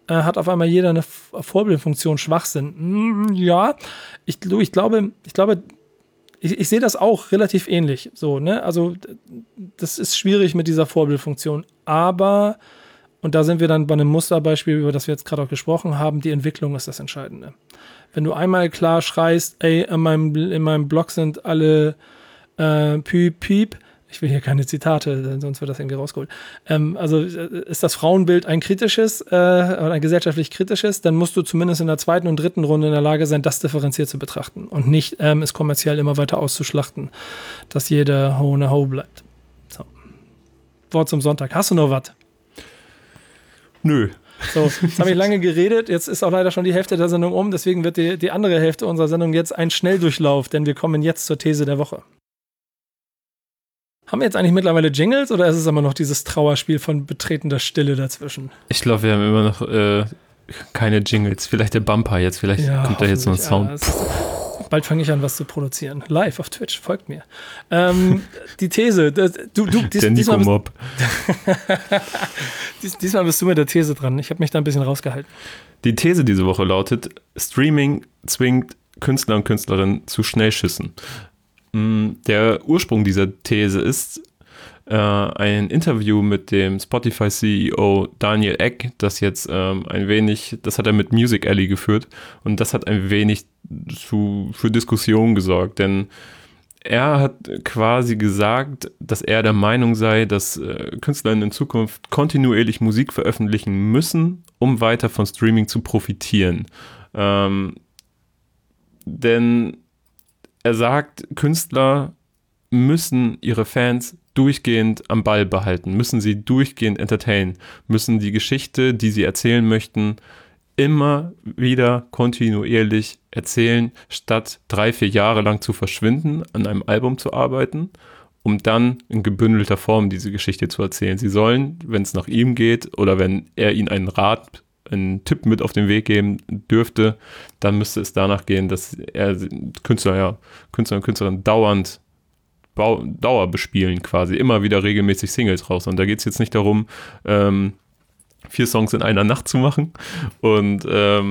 hat auf einmal jeder eine Vorbildfunktion Schwachsinn. Ja, ich glaube, ich sehe das auch relativ ähnlich. So, ne? Also, das ist schwierig mit dieser Vorbildfunktion. Aber, und da sind wir dann bei einem Musterbeispiel, über das wir jetzt gerade auch gesprochen haben, die Entwicklung ist das Entscheidende. Wenn du einmal klar schreist, ey, in meinem Blog sind alle Piep, ich will hier keine Zitate, denn sonst wird das irgendwie rausgeholt. Also ist das Frauenbild ein kritisches oder ein gesellschaftlich kritisches, dann musst du zumindest in der zweiten und dritten Runde in der Lage sein, das differenziert zu betrachten und nicht es kommerziell immer weiter auszuschlachten, dass jeder Ho eine Ho bleibt. So. Wort zum Sonntag. Hast du noch was? Nö. So, jetzt habe ich lange geredet, jetzt ist auch leider schon die Hälfte der Sendung um, deswegen wird die andere Hälfte unserer Sendung jetzt ein Schnelldurchlauf, denn wir kommen jetzt zur These der Woche. Haben wir jetzt eigentlich mittlerweile Jingles oder ist es immer noch dieses Trauerspiel von betretender Stille dazwischen? Ich glaube, wir haben immer noch keine Jingles. Vielleicht der Bumper jetzt, vielleicht kommt da jetzt so ein Sound. Bald fange ich an, was zu produzieren. Live auf Twitch, folgt mir. Die These, der Nico-Mob. Diesmal bist du mit der These dran. Ich habe mich da ein bisschen rausgehalten. Die These diese Woche lautet, Streaming zwingt Künstler und Künstlerinnen zu Schnellschüssen. Der Ursprung dieser These ist ein Interview mit dem Spotify-CEO Daniel Ek, das jetzt das hat er mit Music Alley geführt und das hat ein wenig für Diskussionen gesorgt, denn er hat quasi gesagt, dass er der Meinung sei, dass Künstler in Zukunft kontinuierlich Musik veröffentlichen müssen, um weiter von Streaming zu profitieren. Denn er sagt, Künstler müssen ihre Fans durchgehend am Ball behalten, müssen sie durchgehend entertainen, müssen die Geschichte, die sie erzählen möchten, immer wieder kontinuierlich erzählen, statt 3-4 Jahre lang zu verschwinden, an einem Album zu arbeiten, um dann in gebündelter Form diese Geschichte zu erzählen. Sie sollen, wenn es nach ihm geht oder wenn er ihnen einen Tipp mit auf den Weg geben dürfte, dann müsste es danach gehen, dass er Künstler und Künstlerinnen Dauer bespielen quasi, immer wieder regelmäßig Singles raus. Und da geht es jetzt nicht darum, 4 Songs in einer Nacht zu machen und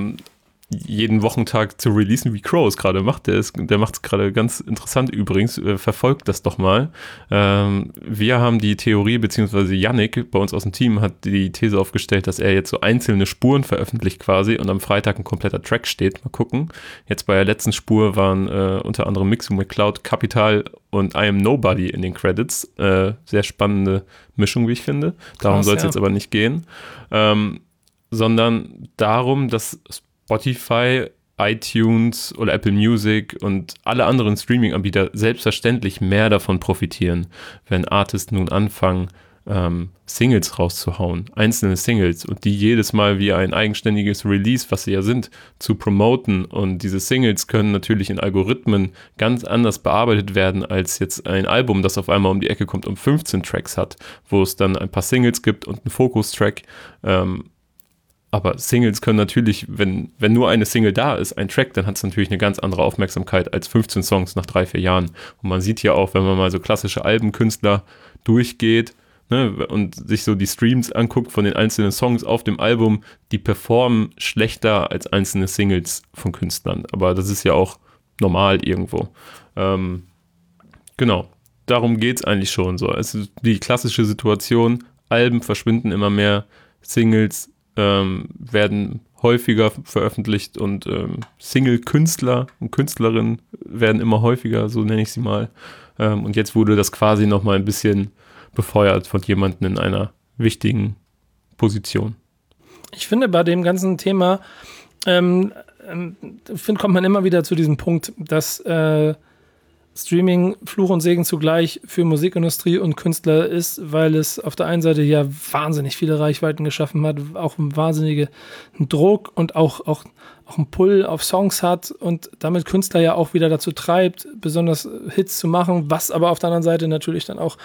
jeden Wochentag zu releasen, wie Crow es gerade macht. Der macht es gerade ganz interessant übrigens. Verfolgt das doch mal. Wir haben die Theorie, beziehungsweise Yannick bei uns aus dem Team hat die These aufgestellt, dass er jetzt so einzelne Spuren veröffentlicht quasi und am Freitag ein kompletter Track steht. Mal gucken. Jetzt bei der letzten Spur waren unter anderem Mixu McCloud, Capital und I Am Nobody in den Credits. Sehr spannende Mischung, wie ich finde. Darum soll es jetzt aber nicht gehen. Sondern darum, dass Spotify, iTunes oder Apple Music und alle anderen Streaming-Anbieter selbstverständlich mehr davon profitieren, wenn Artists nun anfangen, Singles rauszuhauen, einzelne Singles und die jedes Mal wie ein eigenständiges Release, was sie ja sind, zu promoten. Und diese Singles können natürlich in Algorithmen ganz anders bearbeitet werden als jetzt ein Album, das auf einmal um die Ecke kommt und 15 Tracks hat, wo es dann ein paar Singles gibt und einen Fokus-Track. Aber Singles können natürlich, wenn nur eine Single da ist, ein Track, dann hat es natürlich eine ganz andere Aufmerksamkeit als 15 Songs nach 3-4 Jahren. Und man sieht ja auch, wenn man mal so klassische Albenkünstler durchgeht, ne, und sich so die Streams anguckt von den einzelnen Songs auf dem Album, die performen schlechter als einzelne Singles von Künstlern. Aber das ist ja auch normal irgendwo. Genau, darum geht es eigentlich schon so. Es ist die klassische Situation, Alben verschwinden immer mehr, Singles werden häufiger veröffentlicht und Single-Künstler und Künstlerinnen werden immer häufiger, so nenne ich sie mal. Und jetzt wurde das quasi nochmal ein bisschen befeuert von jemandem in einer wichtigen Position. Ich finde, bei dem ganzen Thema kommt man immer wieder zu diesem Punkt, dass Streaming Fluch und Segen zugleich für Musikindustrie und Künstler ist, weil es auf der einen Seite ja wahnsinnig viele Reichweiten geschaffen hat, auch einen wahnsinnigen Druck und auch einen Pull auf Songs hat und damit Künstler ja auch wieder dazu treibt, besonders Hits zu machen, was aber auf der anderen Seite natürlich dann auch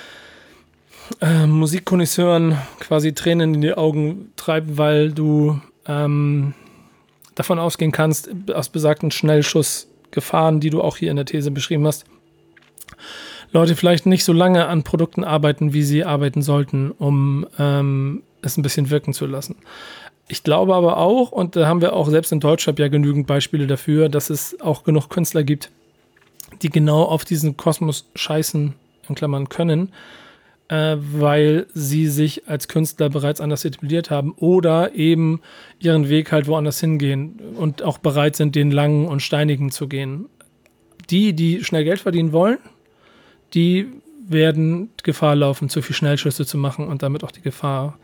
Musikkonnoisseuren quasi Tränen in die Augen treibt, weil du davon ausgehen kannst, aus besagten Schnellschussgefahren, die du auch hier in der These beschrieben hast, Leute vielleicht nicht so lange an Produkten arbeiten, wie sie arbeiten sollten, um es ein bisschen wirken zu lassen. Ich glaube aber auch, und da haben wir auch selbst in Deutschland ja genügend Beispiele dafür, dass es auch genug Künstler gibt, die genau auf diesen Kosmos scheißen, in Klammern, können, weil sie sich als Künstler bereits anders etabliert haben oder eben ihren Weg halt woanders hingehen und auch bereit sind, den langen und steinigen zu gehen. Die schnell Geld verdienen wollen, die werden Gefahr laufen, zu viel Schnellschüsse zu machen und damit auch die Gefahr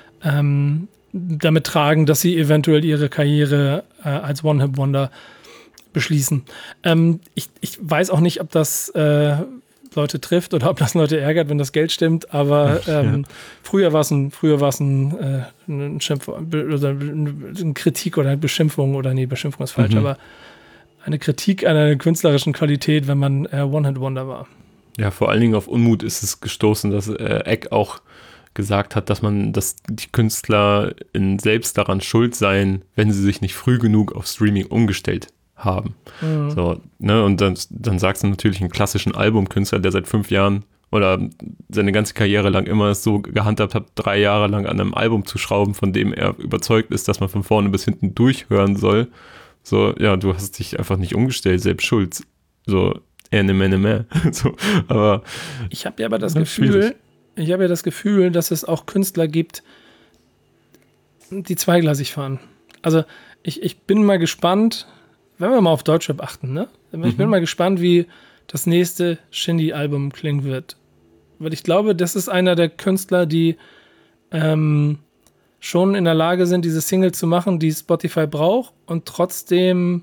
damit tragen, dass sie eventuell ihre Karriere als One-Hit-Wonder beschließen. Ich weiß auch nicht, ob das Leute trifft oder ob das Leute ärgert, wenn das Geld stimmt, aber früher war es ein Schimpf oder eine Kritik oder eine Beschimpfung oder nee, Beschimpfung ist falsch, aber eine Kritik an einer künstlerischen Qualität, wenn man One-Hit-Wonder war. Ja, vor allen Dingen auf Unmut ist es gestoßen, dass Eck auch gesagt hat, dass die Künstler selbst daran schuld seien, wenn sie sich nicht früh genug auf Streaming umgestellt haben. So, ne, und dann sagst du natürlich einen klassischen Albumkünstler, der seit 5 Jahren oder seine ganze Karriere lang immer es so gehandhabt hat, 3 Jahre lang an einem Album zu schrauben, von dem er überzeugt ist, dass man von vorne bis hinten durchhören soll. So, ja, du hast dich einfach nicht umgestellt, selbst schuld. So, mehr. So, aber ich habe ja das Gefühl, dass es auch Künstler gibt, die zweigleisig fahren. Also ich bin mal gespannt, wenn wir mal auf Deutschrap achten, ne? Ich bin mal gespannt, wie das nächste Shindy-Album klingen wird. Weil ich glaube, das ist einer der Künstler, die schon in der Lage sind, diese Single zu machen, die Spotify braucht und trotzdem,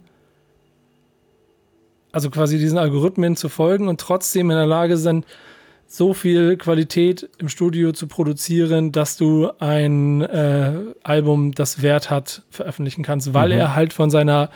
also quasi diesen Algorithmen zu folgen und trotzdem in der Lage sind, so viel Qualität im Studio zu produzieren, dass du ein Album, das Wert hat, veröffentlichen kannst, weil er halt von seiner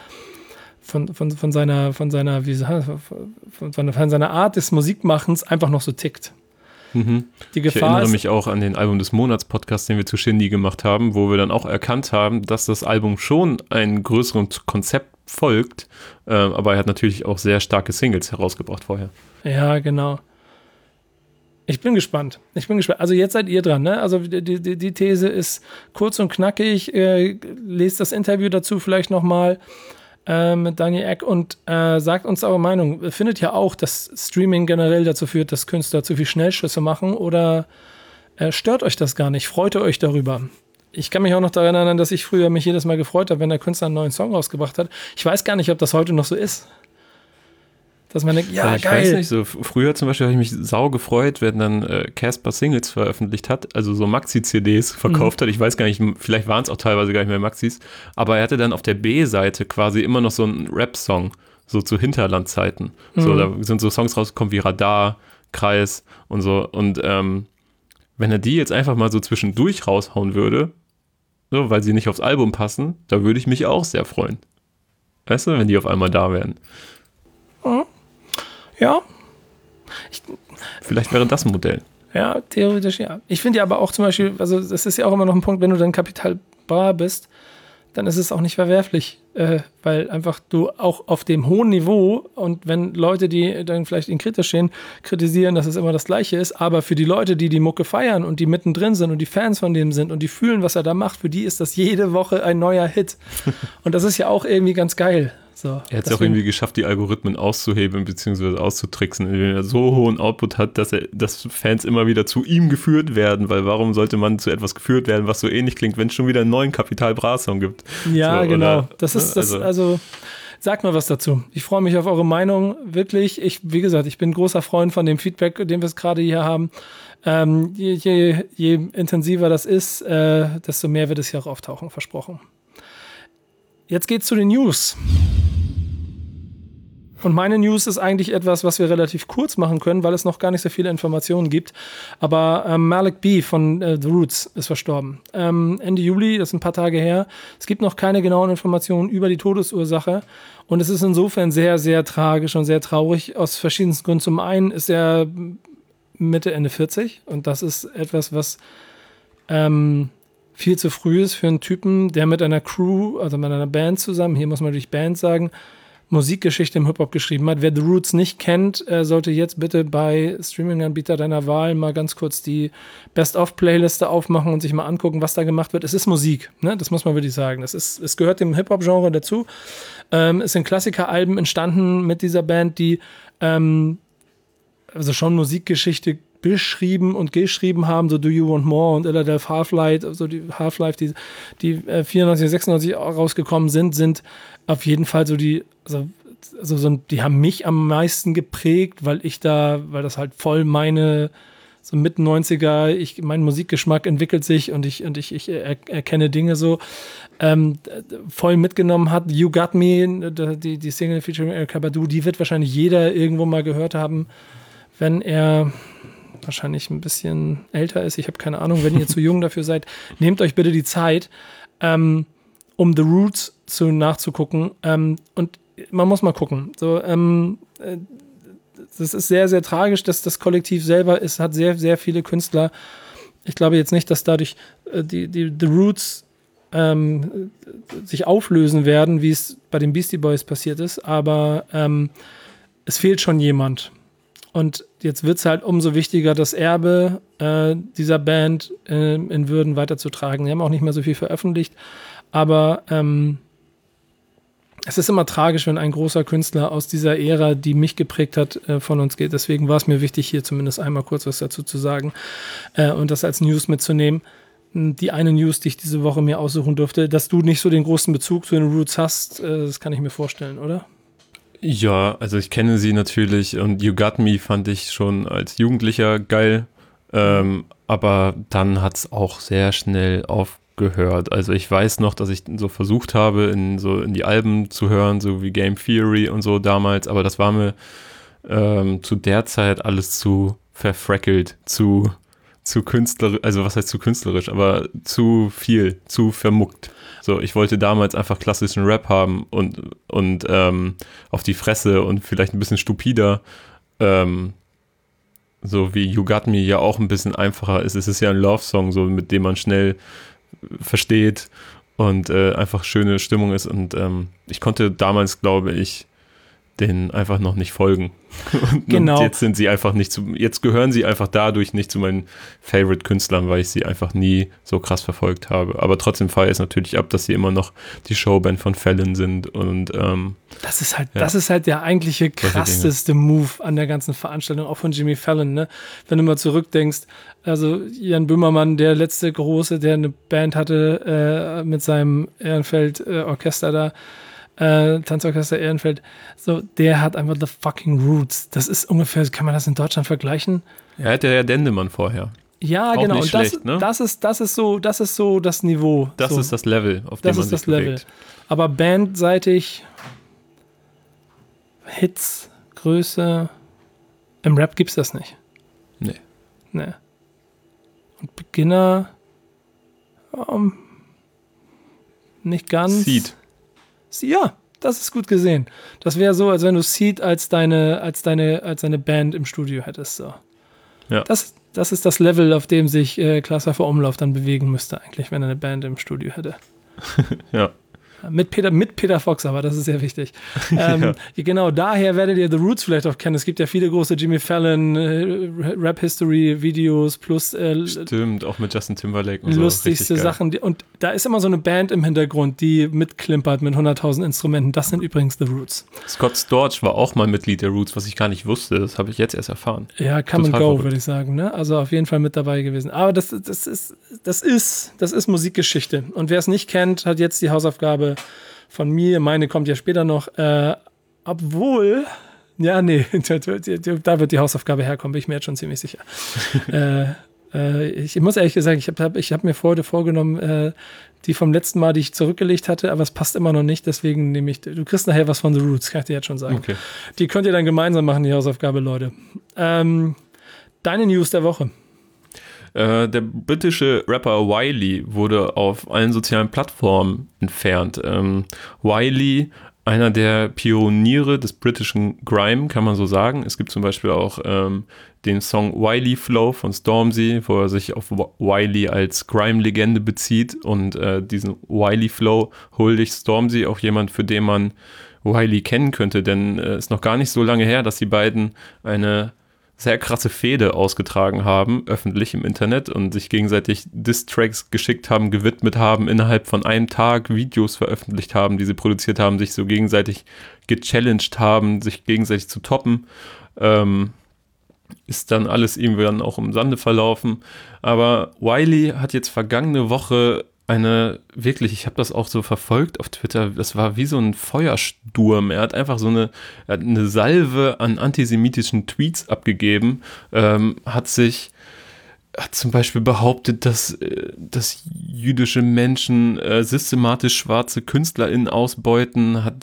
Art des Musikmachens einfach noch so tickt. Die Gefahr ich erinnere mich auch an den Album des Monats Podcast, den wir zu Shindy gemacht haben, wo wir dann auch erkannt haben, dass das Album schon einem größeren Konzept folgt, aber er hat natürlich auch sehr starke Singles herausgebracht vorher. Ja, genau. Ich bin gespannt. Also jetzt seid ihr dran, ne? Also die These ist kurz und knackig. Lest das Interview dazu vielleicht nochmal mit Daniel Ek und sagt uns eure Meinung. Findet ihr auch, dass Streaming generell dazu führt, dass Künstler zu viel Schnellschüsse machen oder stört euch das gar nicht? Freut ihr euch darüber? Ich kann mich auch noch daran erinnern, dass ich früher mich jedes Mal gefreut habe, wenn der Künstler einen neuen Song rausgebracht hat. Ich weiß gar nicht, ob das heute noch so ist. Dass man denkt, ja, ich geil. Ich weiß nicht, so früher zum Beispiel habe ich mich sau gefreut, wenn dann Casper Singles veröffentlicht hat, also so Maxi-CDs verkauft hat. Ich weiß gar nicht, vielleicht waren es auch teilweise gar nicht mehr Maxis, aber er hatte dann auf der B-Seite quasi immer noch so einen Rap-Song, so zu Hinterlandzeiten. So, da sind so Songs rausgekommen wie Radar, Kreis und so. Und wenn er die jetzt einfach mal so zwischendurch raushauen würde, so, weil sie nicht aufs Album passen, da würde ich mich auch sehr freuen. Weißt du, wenn die auf einmal da wären. Ja. Vielleicht wäre das ein Modell. Ja, theoretisch ja. Ich finde ja aber auch zum Beispiel, also das ist ja auch immer noch ein Punkt, wenn du dann kapitalbar bist, dann ist es auch nicht verwerflich, weil einfach du auch auf dem hohen Niveau und wenn Leute, die dann vielleicht ihn kritisch stehen, kritisieren, dass es immer das Gleiche ist, aber für die Leute, die die Mucke feiern und die mittendrin sind und die Fans von dem sind und die fühlen, was er da macht, für die ist das jede Woche ein neuer Hit. Und das ist ja auch irgendwie ganz geil. So, er hat es auch irgendwie geschafft, die Algorithmen auszuhebeln bzw. auszutricksen, indem er so hohen Output hat, dass Fans immer wieder zu ihm geführt werden, weil warum sollte man zu etwas geführt werden, was so ähnlich klingt, wenn es schon wieder einen neuen Kapital Bra-Song gibt? Ja, so, genau. Oder, das ist das, also sagt mal was dazu. Ich freue mich auf eure Meinung, wirklich. Wie gesagt, ich bin großer Freund von dem Feedback, den wir es gerade hier haben. Je intensiver das ist, desto mehr wird es hier auch auftauchen, versprochen. Jetzt geht's zu den News. Und meine News ist eigentlich etwas, was wir relativ kurz machen können, weil es noch gar nicht so viele Informationen gibt. Aber Malik B. von The Roots ist verstorben. Ende Juli, das ist ein paar Tage her. Es gibt noch keine genauen Informationen über die Todesursache. Und es ist insofern sehr, sehr tragisch und sehr traurig aus verschiedensten Gründen. Zum einen ist er Mitte, Ende 40. Und das ist etwas, was viel zu früh ist für einen Typen, der mit einer Crew, also mit einer Band zusammen, hier muss man natürlich Band sagen, Musikgeschichte im Hip-Hop geschrieben hat. Wer The Roots nicht kennt, sollte jetzt bitte bei Streaming-Anbieter deiner Wahl mal ganz kurz die Best-of-Playliste aufmachen und sich mal angucken, was da gemacht wird. Es ist Musik, ne? Das muss man wirklich sagen. Es gehört dem Hip-Hop-Genre dazu. Es sind Klassiker-Alben entstanden mit dieser Band, die also schon Musikgeschichte beschrieben und geschrieben haben, so Do You Want More und Philadelphia Half-Life, also die Half-Life, die 94, 96 rausgekommen sind auf jeden Fall so die, die haben mich am meisten geprägt, weil das halt voll meine, so Mitte 90er, mein Musikgeschmack entwickelt sich und ich erkenne Dinge so, voll mitgenommen hat. You Got Me, die Single featuring Erykah Badu, die wird wahrscheinlich jeder irgendwo mal gehört haben, wenn er wahrscheinlich ein bisschen älter ist. Ich habe keine Ahnung, wenn ihr zu jung dafür seid, nehmt euch bitte die Zeit, um The Roots nachzugucken. Und man muss mal gucken. So, das ist sehr, sehr tragisch, dass das Kollektiv selber hat sehr, sehr viele Künstler. Ich glaube jetzt nicht, dass dadurch die The Roots sich auflösen werden, wie es bei den Beastie Boys passiert ist, aber es fehlt schon jemand. Und jetzt wird es halt umso wichtiger, das Erbe dieser Band in Würden weiterzutragen. Die haben auch nicht mehr so viel veröffentlicht, aber es ist immer tragisch, wenn ein großer Künstler aus dieser Ära, die mich geprägt hat, von uns geht. Deswegen war es mir wichtig, hier zumindest einmal kurz was dazu zu sagen und das als News mitzunehmen. Die eine News, die ich diese Woche mir aussuchen durfte, dass du nicht so den großen Bezug zu den Roots hast, das kann ich mir vorstellen, oder? Ja, also ich kenne sie natürlich und You Got Me fand ich schon als Jugendlicher geil, aber dann hat es auch sehr schnell aufgehört. Also ich weiß noch, dass ich so versucht habe, in die Alben zu hören, so wie Game Theory und so damals, aber das war mir zu der Zeit alles zu verfreckelt, zu künstlerisch, also was heißt zu künstlerisch, aber zu viel, zu vermuckt. So, ich wollte damals einfach klassischen Rap haben und auf die Fresse und vielleicht ein bisschen stupider, so wie You Got Me ja auch ein bisschen einfacher ist. Es ist ja ein Love-Song, so mit dem man schnell versteht und einfach schöne Stimmung ist und ich konnte damals, glaube ich, denen einfach noch nicht folgen. Genau. Und jetzt sind sie einfach jetzt gehören sie einfach dadurch nicht zu meinen Favorite-Künstlern, weil ich sie einfach nie so krass verfolgt habe. Aber trotzdem feiere ich es natürlich ab, dass sie immer noch die Showband von Fallon sind und das ist halt der eigentliche krasseste Move an der ganzen Veranstaltung, auch von Jimmy Fallon, ne? Wenn du mal zurückdenkst, also Jan Böhmermann, der letzte Große, der eine Band hatte mit seinem Ehrenfeld-Orchester da, Tanzorchester Ehrenfeld, so, der hat einfach the fucking Roots. Das ist ungefähr, kann man das in Deutschland vergleichen? Er hatte ja Dendemann vorher. Ja, auch genau. Nicht und schlecht, ne? das ist so das Niveau. Das ist das Level, auf dem man sich bewegt. Aber bandseitig, Hits, Größe, im Rap gibt's das nicht. Nee. Und Beginner, nicht ganz. Seed. Ja, das ist gut gesehen. Das wäre so, als wenn du Seed als deine Band im Studio hättest. So. Ja. Das ist das Level, auf dem sich Klaas vor Umlauf dann bewegen müsste, eigentlich, wenn er eine Band im Studio hätte. Ja. Mit Peter Fox, aber das ist sehr wichtig. Genau, daher werdet ihr The Roots vielleicht auch kennen. Es gibt ja viele große Jimmy Fallon Rap-History-Videos plus stimmt, auch mit Justin Timberlake und so. Lustigste Sachen. Und da ist immer so eine Band im Hintergrund, die mitklimpert mit 100.000 Instrumenten. Das sind übrigens The Roots. Scott Storch war auch mal Mitglied der Roots, was ich gar nicht wusste. Das habe ich jetzt erst erfahren. Ja, come and go, würde ich sagen. Ne? Also auf jeden Fall mit dabei gewesen. Aber das ist Musikgeschichte. Und wer es nicht kennt, hat jetzt die Hausaufgabe von mir. Meine kommt ja später noch. Obwohl, ja, nee, da wird die Hausaufgabe herkommen, bin ich mir jetzt schon ziemlich sicher. Ich muss ehrlich gesagt, ich hab mir heute vorgenommen, die vom letzten Mal, die ich zurückgelegt hatte, aber es passt immer noch nicht, deswegen nehme ich, du kriegst nachher was von The Roots, kann ich dir jetzt schon sagen. Okay. Die könnt ihr dann gemeinsam machen, die Hausaufgabe, Leute. Deine News der Woche. Der britische Rapper Wiley wurde auf allen sozialen Plattformen entfernt. Wiley, einer der Pioniere des britischen Grime, kann man so sagen. Es gibt zum Beispiel auch den Song Wiley Flow von Stormzy, wo er sich auf Wiley als Grime-Legende bezieht. Und diesen Wiley Flow huldigt Stormzy, auch jemand, für den man Wiley kennen könnte, denn es ist noch gar nicht so lange her, dass die beiden eine sehr krasse Fehde ausgetragen haben, öffentlich im Internet und sich gegenseitig Diss-Tracks geschickt haben, gewidmet haben, innerhalb von einem Tag Videos veröffentlicht haben, die sie produziert haben, sich so gegenseitig gechallenged haben, sich gegenseitig zu toppen. Ist dann alles irgendwie dann auch im Sande verlaufen. Aber Wiley hat jetzt vergangene Woche ich habe das auch so verfolgt auf Twitter, das war wie so ein Feuersturm. Er hat einfach er hat eine Salve an antisemitischen Tweets abgegeben, hat zum Beispiel behauptet, dass jüdische Menschen systematisch schwarze KünstlerInnen ausbeuten, hat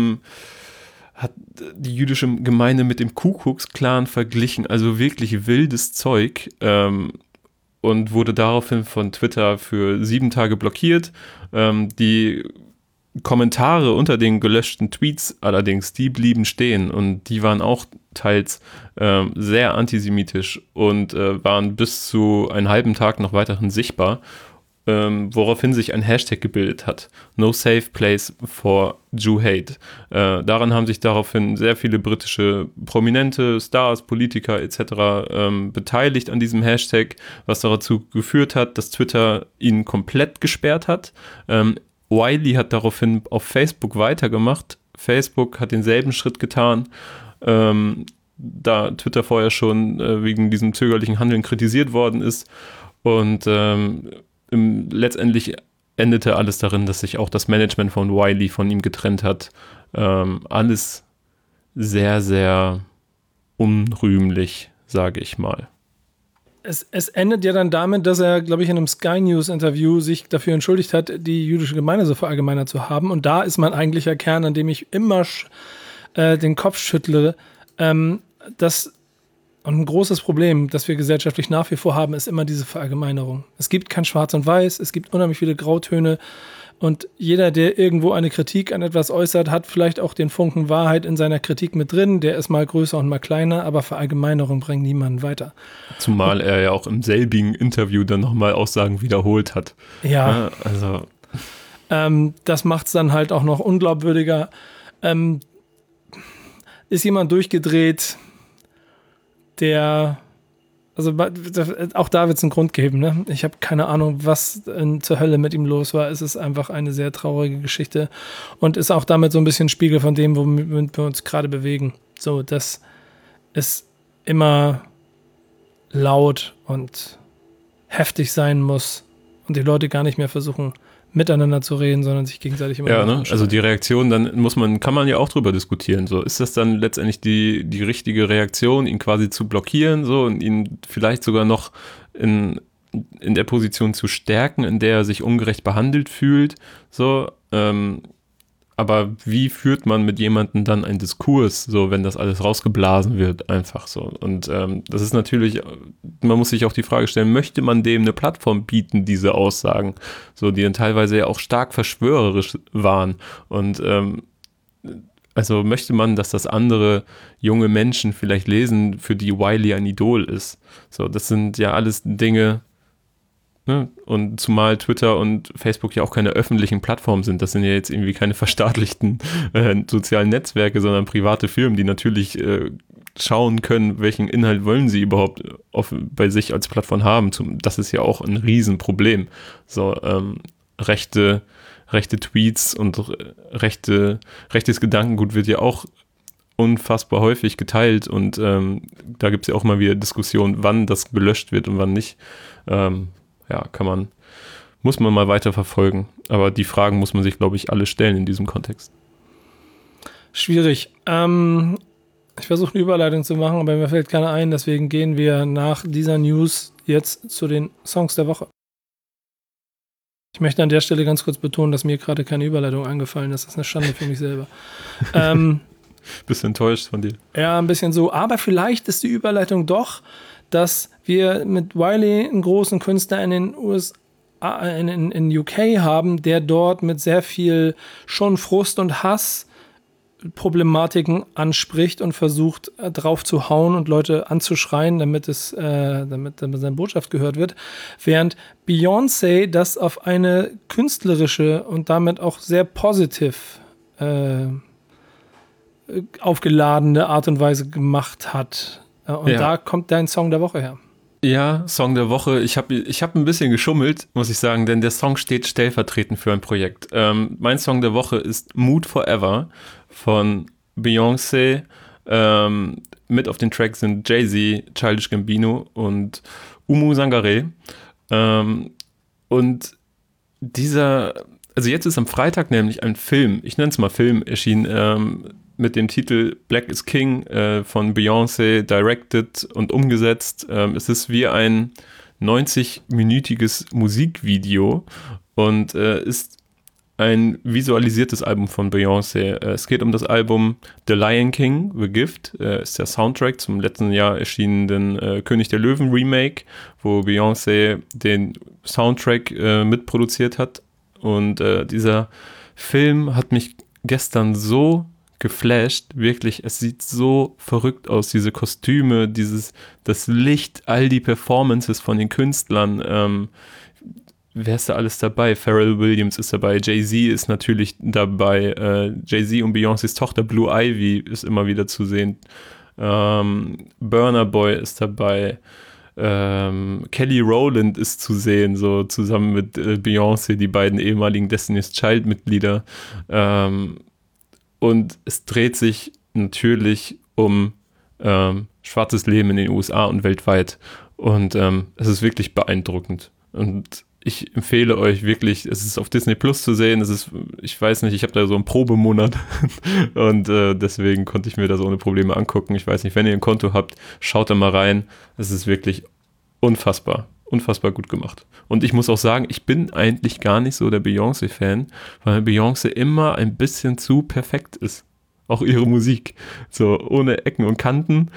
die jüdische Gemeinde mit dem Ku-Klux-Klan verglichen, also wirklich wildes Zeug, und wurde daraufhin von Twitter für 7 Tage blockiert. Die Kommentare unter den gelöschten Tweets allerdings, die blieben stehen und die waren auch teils sehr antisemitisch und waren bis zu einen halben Tag noch weiterhin sichtbar, woraufhin sich ein Hashtag gebildet hat. No safe place for Jew hate. Daran haben sich daraufhin sehr viele britische Prominente, Stars, Politiker etc. Beteiligt an diesem Hashtag, was dazu geführt hat, dass Twitter ihn komplett gesperrt hat. Wiley hat daraufhin auf Facebook weitergemacht. Facebook hat denselben Schritt getan, da Twitter vorher schon wegen diesem zögerlichen Handeln kritisiert worden ist. Und letztendlich endete alles darin, dass sich auch das Management von Wiley von ihm getrennt hat. Alles sehr, sehr unrühmlich, sage ich mal. Es endet ja dann damit, dass er, glaube ich, in einem Sky News Interview sich dafür entschuldigt hat, die jüdische Gemeinde so verallgemeinert zu haben. Und da ist mein eigentlicher Kern, an dem ich immer den Kopf schüttle, und ein großes Problem, das wir gesellschaftlich nach wie vor haben, ist immer diese Verallgemeinerung. Es gibt kein Schwarz und Weiß, es gibt unheimlich viele Grautöne und jeder, der irgendwo eine Kritik an etwas äußert, hat vielleicht auch den Funken Wahrheit in seiner Kritik mit drin. Der ist mal größer und mal kleiner, aber Verallgemeinerung bringt niemanden weiter. Zumal er ja auch im selbigen Interview dann nochmal Aussagen wiederholt hat. Ja, also das macht es dann halt auch noch unglaubwürdiger. Ist jemand durchgedreht, auch da wird es einen Grund geben, ne? Ich habe keine Ahnung, was zur Hölle mit ihm los war. Es ist einfach eine sehr traurige Geschichte und ist auch damit so ein bisschen Spiegel von dem, womit wir uns gerade bewegen. So, dass es immer laut und heftig sein muss und die Leute gar nicht mehr versuchen, miteinander zu reden, sondern sich gegenseitig immer also die Reaktion, dann kann man ja auch drüber diskutieren. So, ist das dann letztendlich die richtige Reaktion, ihn quasi zu blockieren, so, und ihn vielleicht sogar noch in der Position zu stärken, in der er sich ungerecht behandelt fühlt, so, aber wie führt man mit jemandem dann einen Diskurs, so, wenn das alles rausgeblasen wird, einfach so. Und das ist natürlich, man muss sich auch die Frage stellen, möchte man dem eine Plattform bieten, diese Aussagen, so, die dann teilweise ja auch stark verschwörerisch waren. Und also möchte man, dass das andere junge Menschen vielleicht lesen, für die Wiley ein Idol ist. So, das sind ja alles Dinge. Ne? Und zumal Twitter und Facebook ja auch keine öffentlichen Plattformen sind, das sind ja jetzt irgendwie keine verstaatlichten sozialen Netzwerke, sondern private Firmen, die natürlich schauen können, welchen Inhalt wollen sie überhaupt bei sich als Plattform haben. Das ist ja auch ein Riesenproblem. So, rechte Tweets und rechtes Gedankengut wird ja auch unfassbar häufig geteilt und da gibt es ja auch mal wieder Diskussionen, wann das gelöscht wird und wann nicht. Muss man mal weiter verfolgen. Aber die Fragen muss man sich, glaube ich, alle stellen in diesem Kontext. Schwierig. Ich versuche eine Überleitung zu machen, aber mir fällt keine ein. Deswegen gehen wir nach dieser News jetzt zu den Songs der Woche. Ich möchte an der Stelle ganz kurz betonen, dass mir gerade keine Überleitung eingefallen ist. Das ist eine Schande für mich selber. Bisschen enttäuscht von dir. Ja, ein bisschen so. Aber vielleicht ist die Überleitung doch, dass wir mit Wiley einen großen Künstler in den USA, in UK haben, der dort mit sehr viel schon Frust und Hass Problematiken anspricht und versucht drauf zu hauen und Leute anzuschreien, damit seine Botschaft gehört wird, während Beyoncé das auf eine künstlerische und damit auch sehr positiv aufgeladene Art und Weise gemacht hat. Und da kommt dein Song der Woche her. Ja, Song der Woche. Ich hab ein bisschen geschummelt, muss ich sagen, denn der Song steht stellvertretend für ein Projekt. Mein Song der Woche ist Mood Forever von Beyoncé. Mit auf den Track sind Jay-Z, Childish Gambino und Umu Sangare. Und also jetzt ist am Freitag nämlich ein Film, ich nenne es mal Film, erschienen mit dem Titel Black is King von Beyoncé, directed und umgesetzt. Es ist wie ein 90-minütiges Musikvideo und ist ein visualisiertes Album von Beyoncé. Es geht um das Album The Lion King, The Gift, ist der Soundtrack zum letzten Jahr erschienenen König der Löwen Remake, wo Beyoncé den Soundtrack mitproduziert hat. Und dieser Film hat mich gestern so geflasht, wirklich, es sieht so verrückt aus, diese Kostüme, das Licht, all die Performances von den Künstlern, wer ist da alles dabei? Pharrell Williams ist dabei, Jay-Z ist natürlich dabei, Jay-Z und Beyoncés Tochter Blue Ivy ist immer wieder zu sehen, Burna Boy ist dabei, Kelly Rowland ist zu sehen, so zusammen mit Beyoncé, die beiden ehemaligen Destiny's Child Mitglieder, und es dreht sich natürlich um schwarzes Leben in den USA und weltweit. Und es ist wirklich beeindruckend. Und ich empfehle euch wirklich, es ist auf Disney Plus zu sehen. Ich weiß nicht, ich habe da so einen Probemonat und deswegen konnte ich mir das ohne Probleme angucken. Ich weiß nicht, wenn ihr ein Konto habt, schaut da mal rein. Es ist wirklich unfassbar gut gemacht. Und ich muss auch sagen, ich bin eigentlich gar nicht so der Beyoncé-Fan, weil Beyoncé immer ein bisschen zu perfekt ist. Auch ihre Musik. So ohne Ecken und Kanten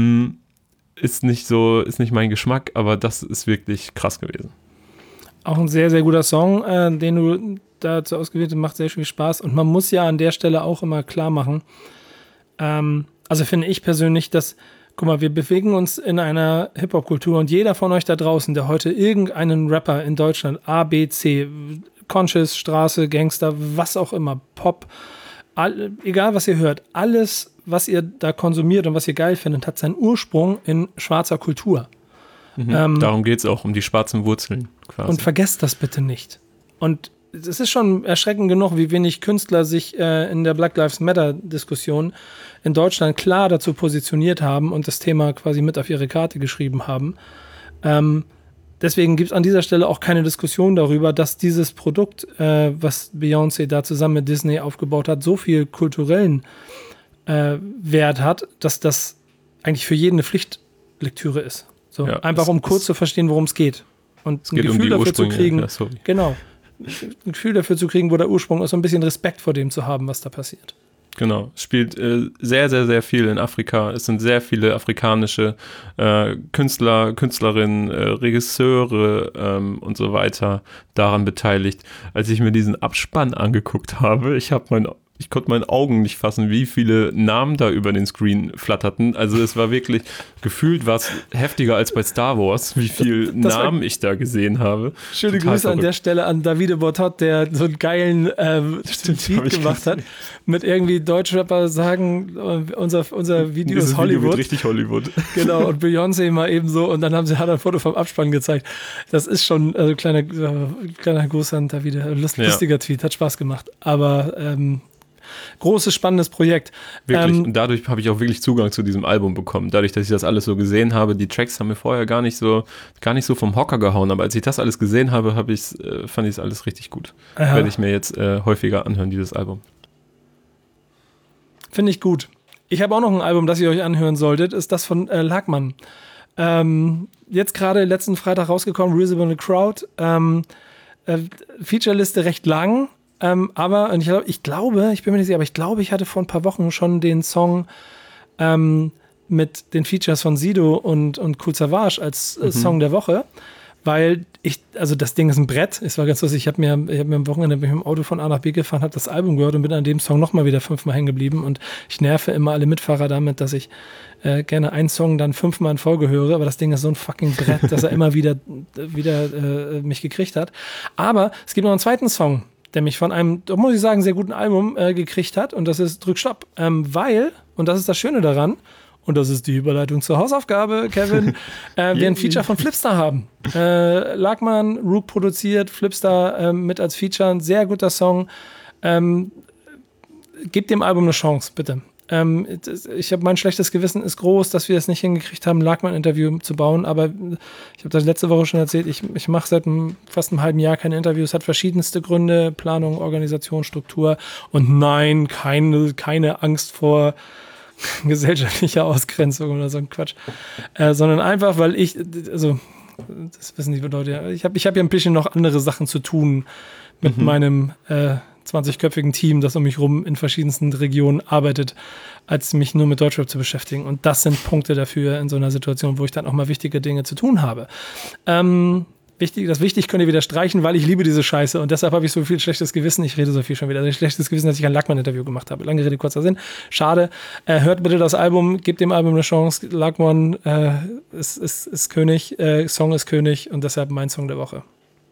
ist nicht mein Geschmack, aber das ist wirklich krass gewesen. Auch ein sehr, sehr guter Song, den du dazu ausgewählt hast, macht sehr viel Spaß. Und man muss ja an der Stelle auch immer klar machen, also finde ich persönlich, dass guck mal, wir bewegen uns in einer Hip-Hop-Kultur und jeder von euch da draußen, der heute irgendeinen Rapper in Deutschland, A, B, C, Conscious, Straße, Gangster, was auch immer, Pop, egal was ihr hört, alles, was ihr da konsumiert und was ihr geil findet, hat seinen Ursprung in schwarzer Kultur. Darum geht es auch, um die schwarzen Wurzeln quasi. Und vergesst das bitte nicht. Und es ist schon erschreckend genug, wie wenig Künstler sich in der Black Lives Matter-Diskussion in Deutschland klar dazu positioniert haben und das Thema quasi mit auf ihre Karte geschrieben haben. Deswegen gibt es an dieser Stelle auch keine Diskussion darüber, dass dieses Produkt, was Beyoncé da zusammen mit Disney aufgebaut hat, so viel kulturellen Wert hat, dass das eigentlich für jeden eine Pflichtlektüre ist. So, ja, einfach um kurz zu verstehen, worum es geht. Und ein Gefühl dafür zu kriegen, genau, ein Gefühl dafür zu kriegen, wo der Ursprung ist, so ein bisschen Respekt vor dem zu haben, was da passiert. Genau, es spielt sehr, sehr, sehr viel in Afrika. Es sind sehr viele afrikanische Künstler, Künstlerinnen, Regisseure und so weiter daran beteiligt. Als ich mir diesen Abspann angeguckt habe, ich konnte meinen Augen nicht fassen, wie viele Namen da über den Screen flatterten. Also es war wirklich, gefühlt war es heftiger als bei Star Wars, wie viele Namen ich da gesehen habe. Schöne Total Grüße verrückt. An der Stelle an Davide Bortot, der so einen geilen Tweet gemacht hat, mit irgendwie Deutschrapper sagen, unser Video ist Hollywood. Video wird richtig Hollywood. Genau, und Beyoncé mal eben so, und dann hat er ein Foto vom Abspann gezeigt. Das ist schon, also kleiner Gruß an Davide, lustiger Tweet, hat Spaß gemacht. Aber großes, spannendes Projekt. Wirklich. Und dadurch habe ich auch wirklich Zugang zu diesem Album bekommen. Dadurch, dass ich das alles so gesehen habe. Die Tracks haben mir vorher gar nicht so vom Hocker gehauen. Aber als ich das alles gesehen habe, fand ich es alles richtig gut. Ja. Werde ich mir jetzt häufiger anhören, dieses Album. Finde ich gut. Ich habe auch noch ein Album, das ihr euch anhören solltet. Ist das von Lagman. Jetzt gerade letzten Freitag rausgekommen, Reasonable Crowd. Featureliste recht lang. Aber ich glaube, ich bin mir nicht sicher, aber ich glaube, ich hatte vor ein paar Wochen schon den Song mit den Features von Sido und Kool Savas als Song der Woche, weil das Ding ist ein Brett. Es war ganz lustig, ich hab mir am Wochenende bin ich mit dem Auto von A nach B gefahren, habe das Album gehört und bin an dem Song nochmal wieder 5-mal hängen geblieben und ich nerve immer alle Mitfahrer damit, dass ich gerne einen Song dann 5-mal in Folge höre, aber das Ding ist so ein fucking Brett, dass er immer wieder mich gekriegt hat. Aber es gibt noch einen zweiten Song, der mich von einem, da muss ich sagen, sehr guten Album gekriegt hat. Und das ist Drück Stopp. Weil, und das ist das Schöne daran, und das ist die Überleitung zur Hausaufgabe, Kevin, wir ein Feature von Flipstar haben. Lagman, Rook produziert, Flipstar mit als Feature, ein sehr guter Song. Gebt dem Album eine Chance, bitte. Ich habe mein schlechtes Gewissen ist groß, dass wir es nicht hingekriegt haben, ein Lagman-Interview zu bauen, aber ich habe das letzte Woche schon erzählt, ich mache seit fast einem halben Jahr keine Interviews, hat verschiedenste Gründe, Planung, Organisation, Struktur und nein, keine Angst vor gesellschaftlicher Ausgrenzung oder so ein Quatsch, sondern einfach, weil das wissen die Leute, ich hab ja ein bisschen noch andere Sachen zu tun mit meinem 20-köpfigen Team, das um mich rum in verschiedensten Regionen arbeitet, als mich nur mit Deutschrap zu beschäftigen. Und das sind Punkte dafür in so einer Situation, wo ich dann auch mal wichtige Dinge zu tun habe. Das wichtig könnt ihr wieder streichen, weil ich liebe diese Scheiße und deshalb habe ich so viel schlechtes Gewissen. Ich rede so viel schon wieder. Also schlechtes Gewissen, dass ich ein Lagman-Interview gemacht habe. Lange Rede, kurzer Sinn. Schade. Hört bitte das Album, gebt dem Album eine Chance. Lagman ist König, Song ist König und deshalb mein Song der Woche.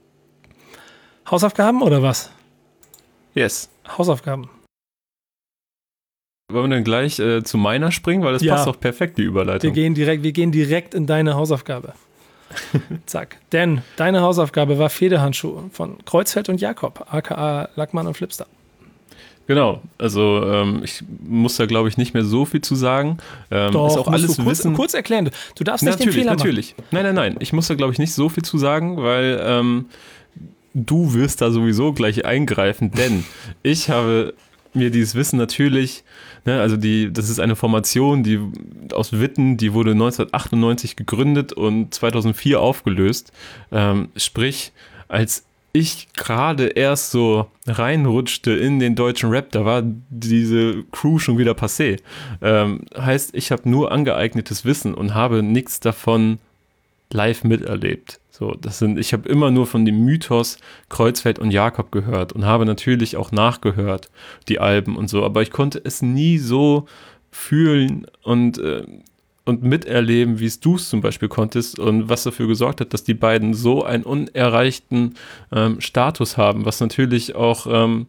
Hausaufgaben oder was? Yes. Hausaufgaben. Wollen wir dann gleich zu meiner springen, weil das passt doch perfekt, die Überleitung. Wir gehen direkt in deine Hausaufgabe. Zack. Denn deine Hausaufgabe war Federhandschuh von Kreuzfeld und Jakob, aka Lagman und Flipstar. Genau, also ich muss da glaube ich nicht mehr so viel zu sagen. Doch, ist auch alles kurz erklären. Du darfst nicht den Fehler machen. Natürlich. Nein. Ich muss da glaube ich nicht so viel zu sagen, weil du wirst da sowieso gleich eingreifen, denn ich habe mir dieses Wissen natürlich, also das ist eine Formation, die aus Witten, die wurde 1998 gegründet und 2004 aufgelöst. Sprich, als ich gerade erst so reinrutschte in den deutschen Rap, da war diese Crew schon wieder passé. Heißt, ich habe nur angeeignetes Wissen und habe nichts davon live miterlebt. So, ich habe immer nur von dem Mythos Kreuzfeld und Jakob gehört und habe natürlich auch nachgehört, die Alben und so, aber ich konnte es nie so fühlen und miterleben, wie es du es zum Beispiel konntest und was dafür gesorgt hat, dass die beiden so einen unerreichten Status haben, was natürlich auch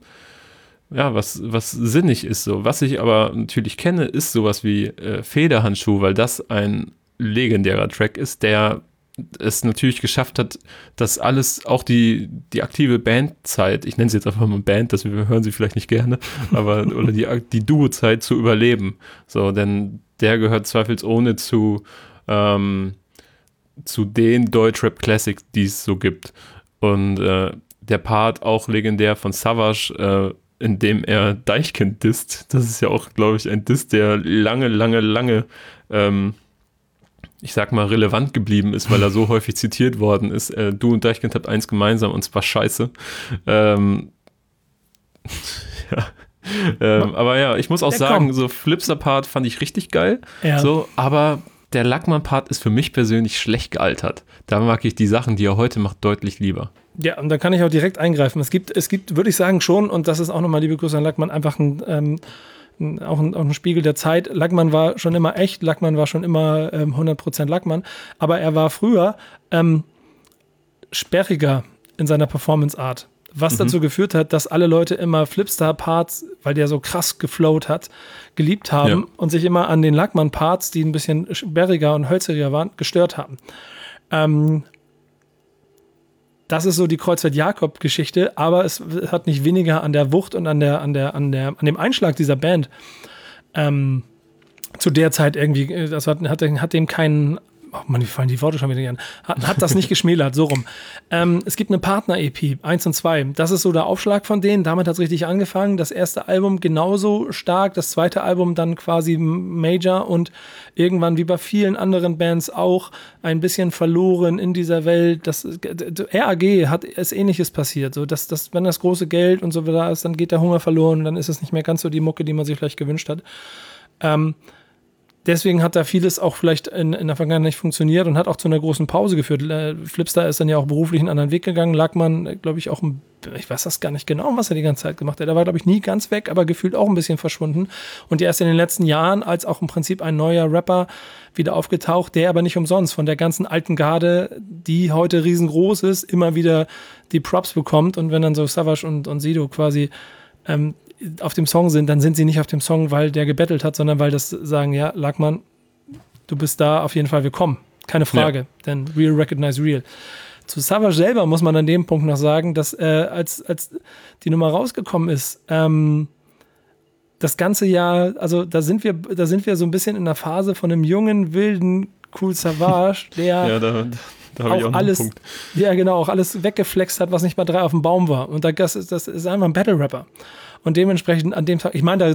was sinnig ist so. Was ich aber natürlich kenne, ist sowas wie Federhandschuh, weil das ein legendärer Track ist, der es natürlich geschafft hat, dass alles, auch die aktive Bandzeit, ich nenne sie jetzt einfach mal Band, wir hören sie vielleicht nicht gerne, aber oder die Duo-Zeit zu überleben. So, denn der gehört zweifelsohne zu den Deutschrap-Classics, die es so gibt. Und der Part auch legendär von Savage, in dem er Deichkind disst. Das ist ja auch, glaube ich, ein Diss, der lange ich sag mal, relevant geblieben ist, weil er so häufig zitiert worden ist. Du und Deichkind habt eins gemeinsam und zwar Scheiße. Aber ja, ich muss auch sagen, so Flipstar-Part fand ich richtig geil. Ja. So, aber der Lagman-Part ist für mich persönlich schlecht gealtert. Da mag ich die Sachen, die er heute macht, deutlich lieber. Ja, und da kann ich auch direkt eingreifen. Es gibt, würde ich sagen, schon, und das ist auch nochmal, liebe Grüße an Lagman, einfach auch ein Spiegel der Zeit. Lagman war schon immer echt, Lagman war schon immer 100% Lagman, aber er war früher sperriger in seiner Performance-Art, was dazu geführt hat, dass alle Leute immer Flipstar-Parts, weil der so krass geflowt hat, geliebt haben und sich immer an den Lagman-Parts, die ein bisschen sperriger und hölzeriger waren, gestört haben. Das ist so die Kreuzfeld-Jakob-Geschichte, aber es hat nicht weniger an der Wucht und an dem Einschlag dieser Band zu der Zeit irgendwie, das hat dem keinen, oh Mann, wie fallen die Worte schon wieder an, hat das nicht geschmälert, so rum. Es gibt eine Partner-EP, 1 und 2, das ist so der Aufschlag von denen, damit hat es richtig angefangen, das erste Album genauso stark, das zweite Album dann quasi Major und irgendwann wie bei vielen anderen Bands auch ein bisschen verloren in dieser Welt. RAG ist Ähnliches passiert, so dass wenn das große Geld und so da ist, dann geht der Hunger verloren und dann ist es nicht mehr ganz so die Mucke, die man sich vielleicht gewünscht hat. deswegen hat da vieles auch vielleicht in der Vergangenheit nicht funktioniert und hat auch zu einer großen Pause geführt. Flipstar ist dann ja auch beruflich einen anderen Weg gegangen. Lackmann, glaube ich, auch, ich weiß das gar nicht genau, was er die ganze Zeit gemacht hat. Er war, glaube ich, nie ganz weg, aber gefühlt auch ein bisschen verschwunden. Und erst in den letzten Jahren, als auch im Prinzip ein neuer Rapper wieder aufgetaucht, der aber nicht umsonst von der ganzen alten Garde, die heute riesengroß ist, immer wieder die Props bekommt. Und wenn dann so Savage und Sido quasi auf dem Song sind, dann sind sie nicht auf dem Song, weil der gebettelt hat, sondern weil das sagen, ja, Lackmann, du bist da auf jeden Fall willkommen. Keine Frage, denn real recognize real. Zu Savage selber muss man an dem Punkt noch sagen, dass als die Nummer rausgekommen ist, das ganze Jahr, also da sind wir so ein bisschen in der Phase von einem jungen, wilden Kool Savage, der da habe ich auch alles, einen Punkt. Ja, genau, auch alles weggeflext hat, was nicht mal 3 auf dem Baum war. Und das ist einfach ein Battle-Rapper. Und dementsprechend an dem Tag, ich meine,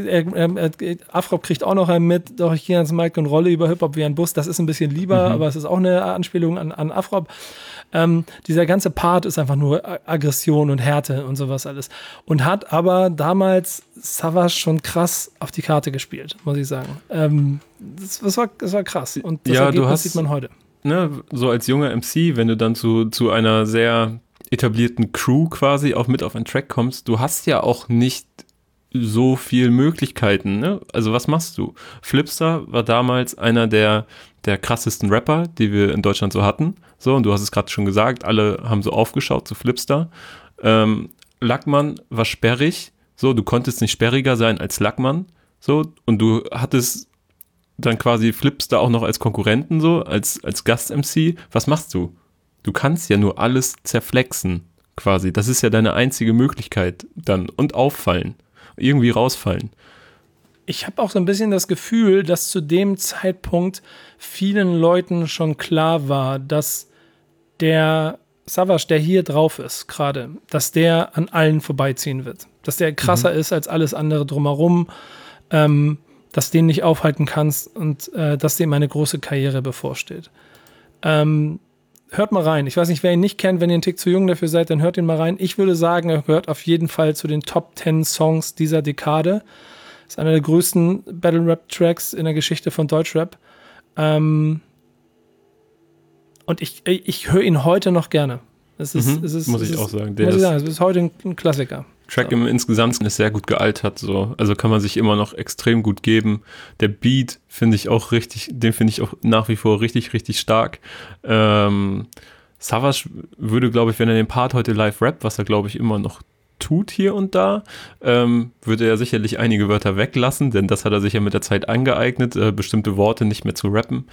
Afrop kriegt auch noch einen mit, doch ich gehe ans Mic und rolle über Hip-Hop wie ein Bus. Das ist ein bisschen lieber, aber es ist auch eine Anspielung an Afrop. Dieser ganze Part ist einfach nur Aggression und Härte und sowas alles. Und hat aber damals Savage schon krass auf die Karte gespielt, muss ich sagen. Das war krass. Und das Ergebnis sieht man heute. Ne, so als junger MC, wenn du dann zu einer sehr etablierten Crew quasi auch mit auf einen Track kommst, du hast ja auch nicht so viel Möglichkeiten, ne? Also was machst du? Flipstar war damals einer der krassesten Rapper, die wir in Deutschland so hatten. So, und du hast es gerade schon gesagt, alle haben so aufgeschaut zu Flipstar. Lackmann war sperrig, so, du konntest nicht sperriger sein als Lackmann, so, und du hattest dann quasi Flipstar auch noch als Konkurrenten, so, als Gast-MC. Was machst du? Du kannst ja nur alles zerflexen, quasi. Das ist ja deine einzige Möglichkeit dann. Und auffallen. Irgendwie rausfallen. Ich habe auch so ein bisschen das Gefühl, dass zu dem Zeitpunkt vielen Leuten schon klar war, dass der Savage, der hier drauf ist gerade, dass der an allen vorbeiziehen wird. Dass der krasser ist als alles andere drumherum. Dass du den nicht aufhalten kannst und dass dem eine große Karriere bevorsteht. Hört mal rein. Ich weiß nicht, wer ihn nicht kennt. Wenn ihr einen Tick zu jung dafür seid, dann hört ihn mal rein. Ich würde sagen, er gehört auf jeden Fall zu den Top 10 Songs dieser Dekade. Ist einer der größten Battle-Rap-Tracks in der Geschichte von Deutschrap. Und ich höre ihn heute noch gerne. Muss ich auch sagen. Es ist heute ein Klassiker. Track im Insgesamt ist sehr gut gealtert, so. Also kann man sich immer noch extrem gut geben. Der Beat finde ich auch nach wie vor richtig, richtig stark. Savage würde, glaube ich, wenn er den Part heute live rappt, was er, glaube ich, immer noch tut hier und da, würde er sicherlich einige Wörter weglassen, denn das hat er sich ja mit der Zeit angeeignet, bestimmte Worte nicht mehr zu rappen.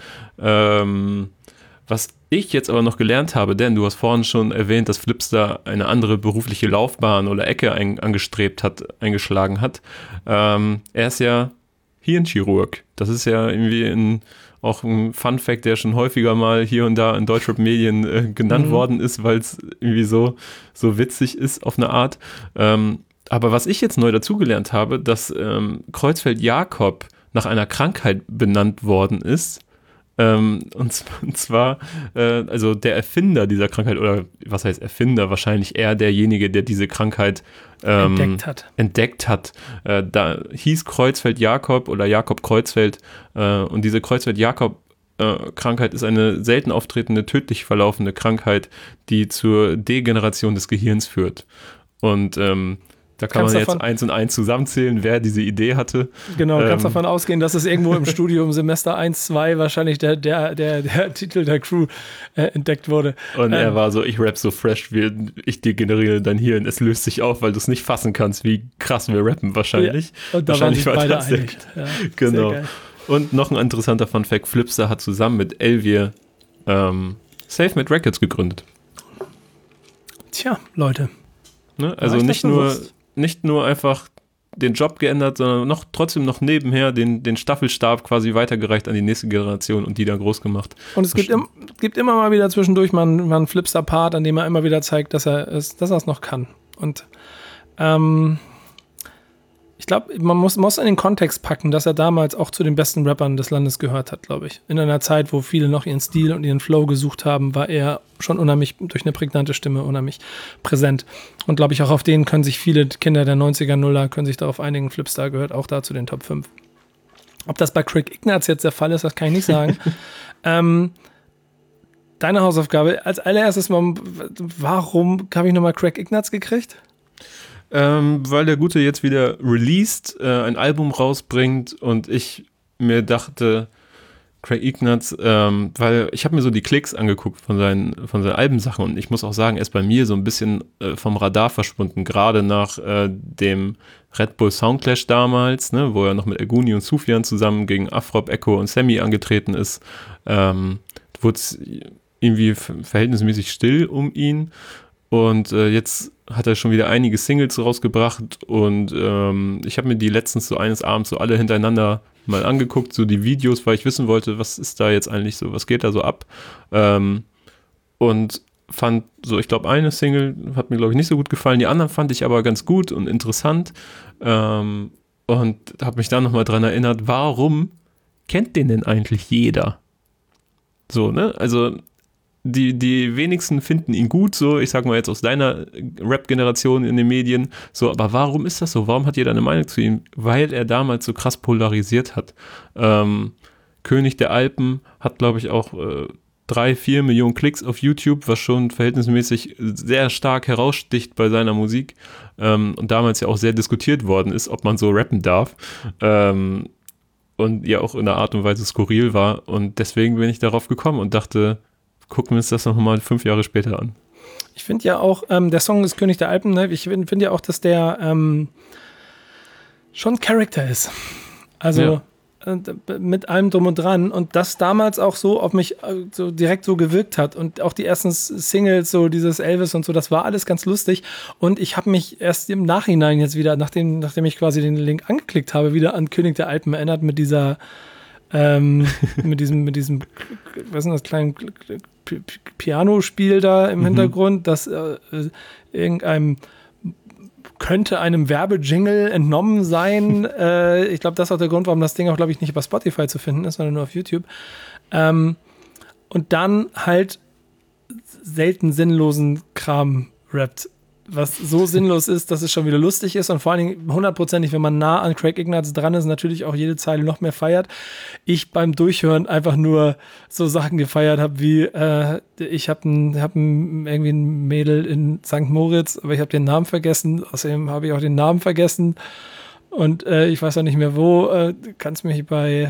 Was ich jetzt aber noch gelernt habe, denn du hast vorhin schon erwähnt, dass Flipstar eine andere berufliche Laufbahn oder Ecke eingeschlagen hat. Er ist ja Hirnchirurg. Das ist ja irgendwie auch ein Fun-Fact, der schon häufiger mal hier und da in Deutschrap-Medien genannt worden ist, weil es irgendwie so witzig ist auf eine Art. Aber was ich jetzt neu dazugelernt habe, dass Kreuzfeld-Jakob nach einer Krankheit benannt worden ist. Und zwar, also der Erfinder dieser Krankheit, oder was heißt Erfinder, wahrscheinlich eher derjenige, der diese Krankheit entdeckt hat. Da hieß Creutzfeldt-Jakob oder Jakob-Creutzfeldt, und diese Creutzfeldt-Jakob-Krankheit ist eine selten auftretende, tödlich verlaufende Krankheit, die zur Degeneration des Gehirns führt. Und da kann man jetzt 1 und 1 zusammenzählen, wer diese Idee hatte. Genau, kannst davon ausgehen, dass es irgendwo im Studium Semester 1, 2 wahrscheinlich der Titel der Crew entdeckt wurde. Und er war so, ich rap so fresh, ich degeneriere dein Hirn, es löst sich auf, weil du es nicht fassen kannst, wie krass wir rappen wahrscheinlich. Ja, und da wahrscheinlich waren beide einig. Ja, genau. Und noch ein interessanter Funfact, Flipstar hat zusammen mit Elvier Selfmade Records gegründet. Tja, Leute. Ne? Also nicht nur einfach den Job geändert, sondern trotzdem noch nebenher den Staffelstab quasi weitergereicht an die nächste Generation und die dann groß gemacht. Und es gibt immer mal wieder zwischendurch mal einen Flipstar-Part, an dem er immer wieder zeigt, dass er es noch kann. Und ich glaube, man muss in den Kontext packen, dass er damals auch zu den besten Rappern des Landes gehört hat, glaube ich. In einer Zeit, wo viele noch ihren Stil und ihren Flow gesucht haben, war er schon unheimlich, durch eine prägnante Stimme, unheimlich präsent. Und glaube ich, auch auf den können sich viele Kinder der 90er, Nuller, können sich darauf einigen. Flipstar gehört auch da zu den Top 5. Ob das bei Craig Ignatz jetzt der Fall ist, das kann ich nicht sagen. Deine Hausaufgabe, als allererstes mal, warum habe ich nochmal Craig Ignatz gekriegt? Weil der Gute jetzt wieder released, ein Album rausbringt und ich mir dachte, Craig Ignatz, weil ich habe mir so die Klicks angeguckt von seinen Albensachen und ich muss auch sagen, er ist bei mir so ein bisschen vom Radar verschwunden, gerade nach dem Red Bull Soundclash damals, ne, wo er noch mit Elguni und Sufjan zusammen gegen Afrob, Echo und Sammy angetreten ist, wurde es irgendwie verhältnismäßig still um ihn und jetzt hat er schon wieder einige Singles rausgebracht und ich habe mir die letztens so eines Abends so alle hintereinander mal angeguckt, so die Videos, weil ich wissen wollte, was ist da jetzt eigentlich so, was geht da so ab, und fand so, ich glaube, eine Single hat mir, glaube ich, nicht so gut gefallen, die anderen fand ich aber ganz gut und interessant, und habe mich dann nochmal dran erinnert, warum kennt den denn eigentlich jeder? So, ne, also die wenigsten finden ihn gut, so, ich sag mal jetzt aus deiner Rap-Generation in den Medien, so, aber warum ist das so? Warum hat jeder eine Meinung zu ihm? Weil er damals so krass polarisiert hat. König der Alpen hat, glaube ich, auch 3-4 Millionen Klicks auf YouTube, was schon verhältnismäßig sehr stark heraussticht bei seiner Musik, und damals ja auch sehr diskutiert worden ist, ob man so rappen darf. Und ja auch in einer Art und Weise skurril war, und deswegen bin ich darauf gekommen und dachte, gucken wir uns das nochmal 5 Jahre später an. Ich finde ja auch, der Song ist König der Alpen, ne? Ich finde ja auch, dass der schon Charakter ist. Also mit allem drum und dran. Und das damals auch so auf mich so direkt so gewirkt hat. Und auch die ersten Singles, so dieses Elvis und so, das war alles ganz lustig. Und ich habe mich erst im Nachhinein jetzt wieder, nachdem ich quasi den Link angeklickt habe, wieder an König der Alpen erinnert mit dieser mit diesem, was ist das, kleinen Pianospiel da im Hintergrund, das könnte einem Werbejingle entnommen sein. Ich glaube, das ist auch der Grund, warum das Ding auch, glaube ich, nicht bei Spotify zu finden ist, sondern nur auf YouTube. Und dann halt selten sinnlosen Kram rappt, was so sinnlos ist, dass es schon wieder lustig ist und vor allen Dingen 100%ig, wenn man nah an Craig Ignatz dran ist, natürlich auch jede Zeile noch mehr feiert. Ich beim Durchhören einfach nur so Sachen gefeiert habe, wie ich habe irgendwie ein Mädel in St. Moritz, aber ich habe den Namen vergessen, außerdem habe ich auch den Namen vergessen und ich weiß auch nicht mehr wo, kannst mich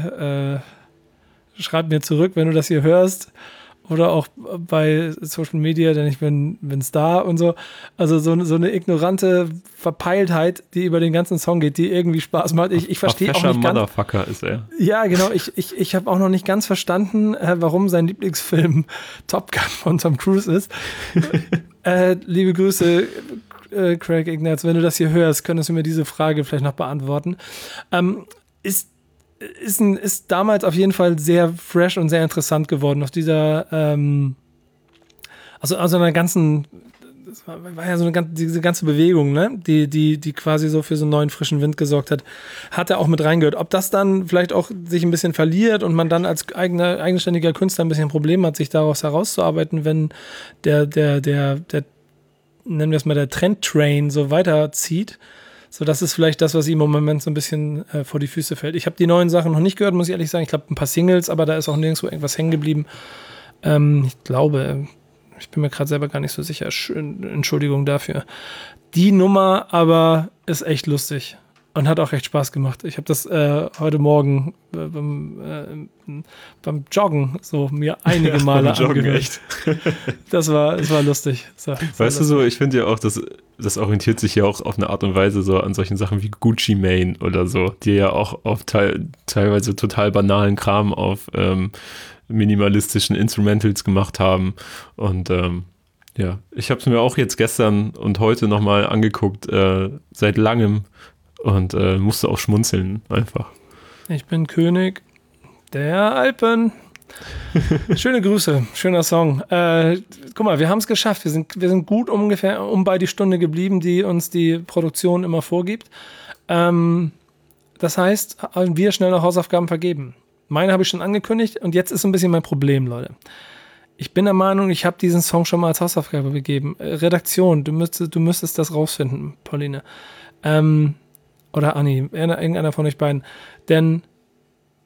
schreib mir zurück, wenn du das hier hörst. Oder auch bei Social Media, denn ich bin's da und so. Also so eine ignorante Verpeiltheit, die über den ganzen Song geht, die irgendwie Spaß macht. Ich verstehe auch nicht ganz. Motherfucker ist er. Ja, genau. Ich habe auch noch nicht ganz verstanden, warum sein Lieblingsfilm Top Gun von Tom Cruise ist. Liebe Grüße, Craig Ignatz. Wenn du das hier hörst, könntest du mir diese Frage vielleicht noch beantworten. Ist damals auf jeden Fall sehr fresh und sehr interessant geworden. Auf dieser, also einer ganzen, das war ja so diese ganze Bewegung, ne? Die quasi so für so einen neuen frischen Wind gesorgt hat er auch mit reingehört. Ob das dann vielleicht auch sich ein bisschen verliert und man dann als eigenständiger Künstler ein bisschen ein Problem hat, sich daraus herauszuarbeiten, wenn der nennen wir es mal, der Trendtrain so weiterzieht. So, das ist vielleicht das, was ihm im Moment so ein bisschen vor die Füße fällt. Ich habe die neuen Sachen noch nicht gehört, muss ich ehrlich sagen. Ich glaube, ein paar Singles, aber da ist auch nirgendwo irgendwas hängen geblieben. Ich glaube, ich bin mir gerade selber gar nicht so sicher. Entschuldigung dafür. Die Nummer aber ist echt lustig und hat auch echt Spaß gemacht. Ich habe das heute Morgen beim Joggen so mir einige Male angehört. Echt. Das war lustig. Weißt du so, ich finde ja auch, das orientiert sich ja auch auf eine Art und Weise so an solchen Sachen wie Gucci Mane oder so, die ja auch auf teilweise total banalen Kram auf minimalistischen Instrumentals gemacht haben. Und ja, ich habe es mir auch jetzt gestern und heute nochmal angeguckt, seit langem, und musste auch schmunzeln einfach. Ich bin König der Alpen. Schöne Grüße, schöner Song. Guck mal, wir haben es geschafft. Wir sind gut ungefähr bei die Stunde geblieben, die uns die Produktion immer vorgibt. Das heißt, wir schnell noch Hausaufgaben vergeben. Meine habe ich schon angekündigt und jetzt ist so ein bisschen mein Problem, Leute. Ich bin der Meinung, ich habe diesen Song schon mal als Hausaufgabe gegeben. Redaktion, du müsstest das rausfinden, Pauline. Oder Anni, irgendeiner von euch beiden. Denn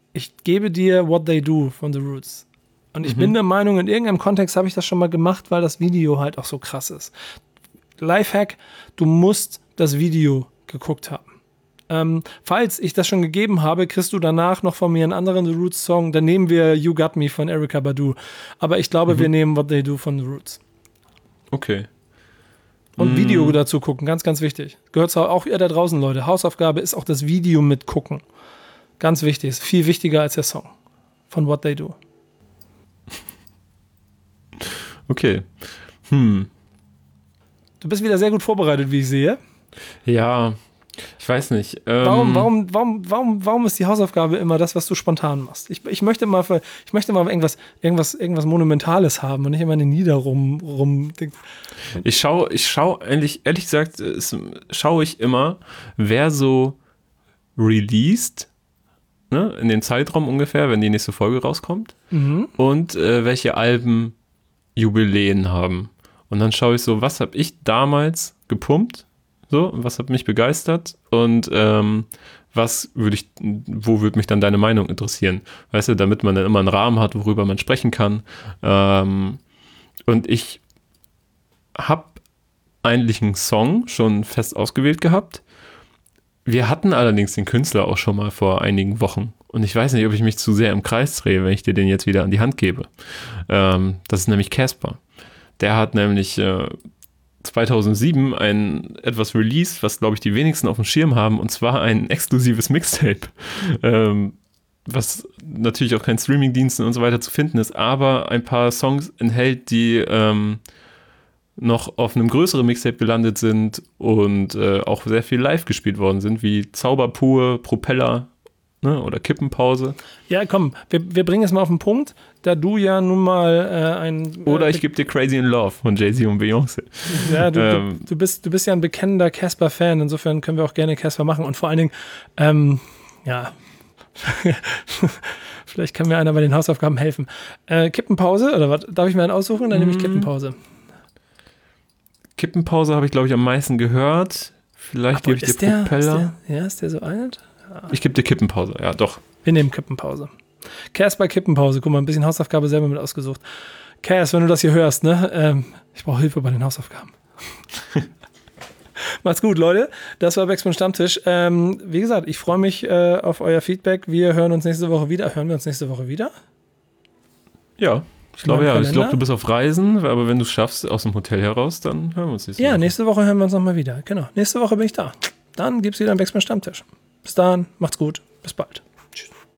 Ich gebe dir What They Do von The Roots. Und ich bin der Meinung, in irgendeinem Kontext habe ich das schon mal gemacht, weil das Video halt auch so krass ist. Lifehack, du musst das Video geguckt haben. Falls ich das schon gegeben habe, kriegst du danach noch von mir einen anderen The Roots Song. Dann nehmen wir You Got Me von Erykah Badu. Aber ich glaube, wir nehmen What They Do von The Roots. Okay. Und Video dazu gucken, ganz, ganz wichtig. Gehört auch ihr da draußen, Leute. Hausaufgabe ist auch das Video mitgucken. Ganz wichtig, ist viel wichtiger als der Song von What They Do. Okay. Du bist wieder sehr gut vorbereitet, wie ich sehe. Ja, ich weiß nicht. Warum ist die Hausaufgabe immer das, was du spontan machst? Ich möchte mal irgendwas Monumentales haben und nicht immer eine Nieder rum. Ich schaue eigentlich, ehrlich gesagt, schaue ich immer, wer so released, ne, in den Zeitraum ungefähr, wenn die nächste Folge rauskommt, und welche Alben Jubiläen haben. Und dann schaue ich so, was habe ich damals gepumpt, so, was hat mich begeistert und wo würde mich dann deine Meinung interessieren? Weißt du, damit man dann immer einen Rahmen hat, worüber man sprechen kann. Und ich habe eigentlich einen Song schon fest ausgewählt gehabt. Wir hatten allerdings den Künstler auch schon mal vor einigen Wochen. Und ich weiß nicht, ob ich mich zu sehr im Kreis drehe, wenn ich dir den jetzt wieder an die Hand gebe. Das ist nämlich Casper. Der hat nämlich 2007 etwas released, was, glaube ich, die wenigsten auf dem Schirm haben, und zwar ein exklusives Mixtape, was natürlich auch kein Streamingdiensten und so weiter zu finden ist, aber ein paar Songs enthält, die noch auf einem größeren Mixtape gelandet sind und auch sehr viel live gespielt worden sind, wie Zauber pur, Propeller, ne, oder Kippenpause. Ja, komm, wir bringen es mal auf den Punkt, da du ja nun mal oder ich gebe dir Crazy in Love von Jay-Z und Beyoncé. Ja, du bist ja ein bekennender Casper-Fan, insofern können wir auch gerne Casper machen und vor allen Dingen, vielleicht kann mir einer bei den Hausaufgaben helfen. Kippenpause, oder was? Darf ich mir einen aussuchen? Dann nehme ich Kippenpause. Kippenpause habe ich, glaube ich, am meisten gehört. Vielleicht gebe ich dir Propeller. Ist der so alt? Ja. Ich gebe dir Kippenpause, ja, doch. Wir nehmen Kippenpause. Cass bei Kippenpause. Guck mal, ein bisschen Hausaufgabe selber mit ausgesucht. Cass, wenn du das hier hörst, ne? Ich brauche Hilfe bei den Hausaufgaben. Macht's gut, Leute. Das war Backspin Stammtisch. Wie gesagt, ich freue mich auf euer Feedback. Wir hören uns nächste Woche wieder. Hören wir uns nächste Woche wieder? Ja. Ich glaube, ja. Ich glaube, du bist auf Reisen, aber wenn du es schaffst, aus dem Hotel heraus, dann hören wir uns nächste Woche. Ja, nächste Woche hören wir uns nochmal wieder. Genau. Nächste Woche bin ich da. Dann gibt's wieder einen Backspin Stammtisch. Bis dann. Macht's gut. Bis bald.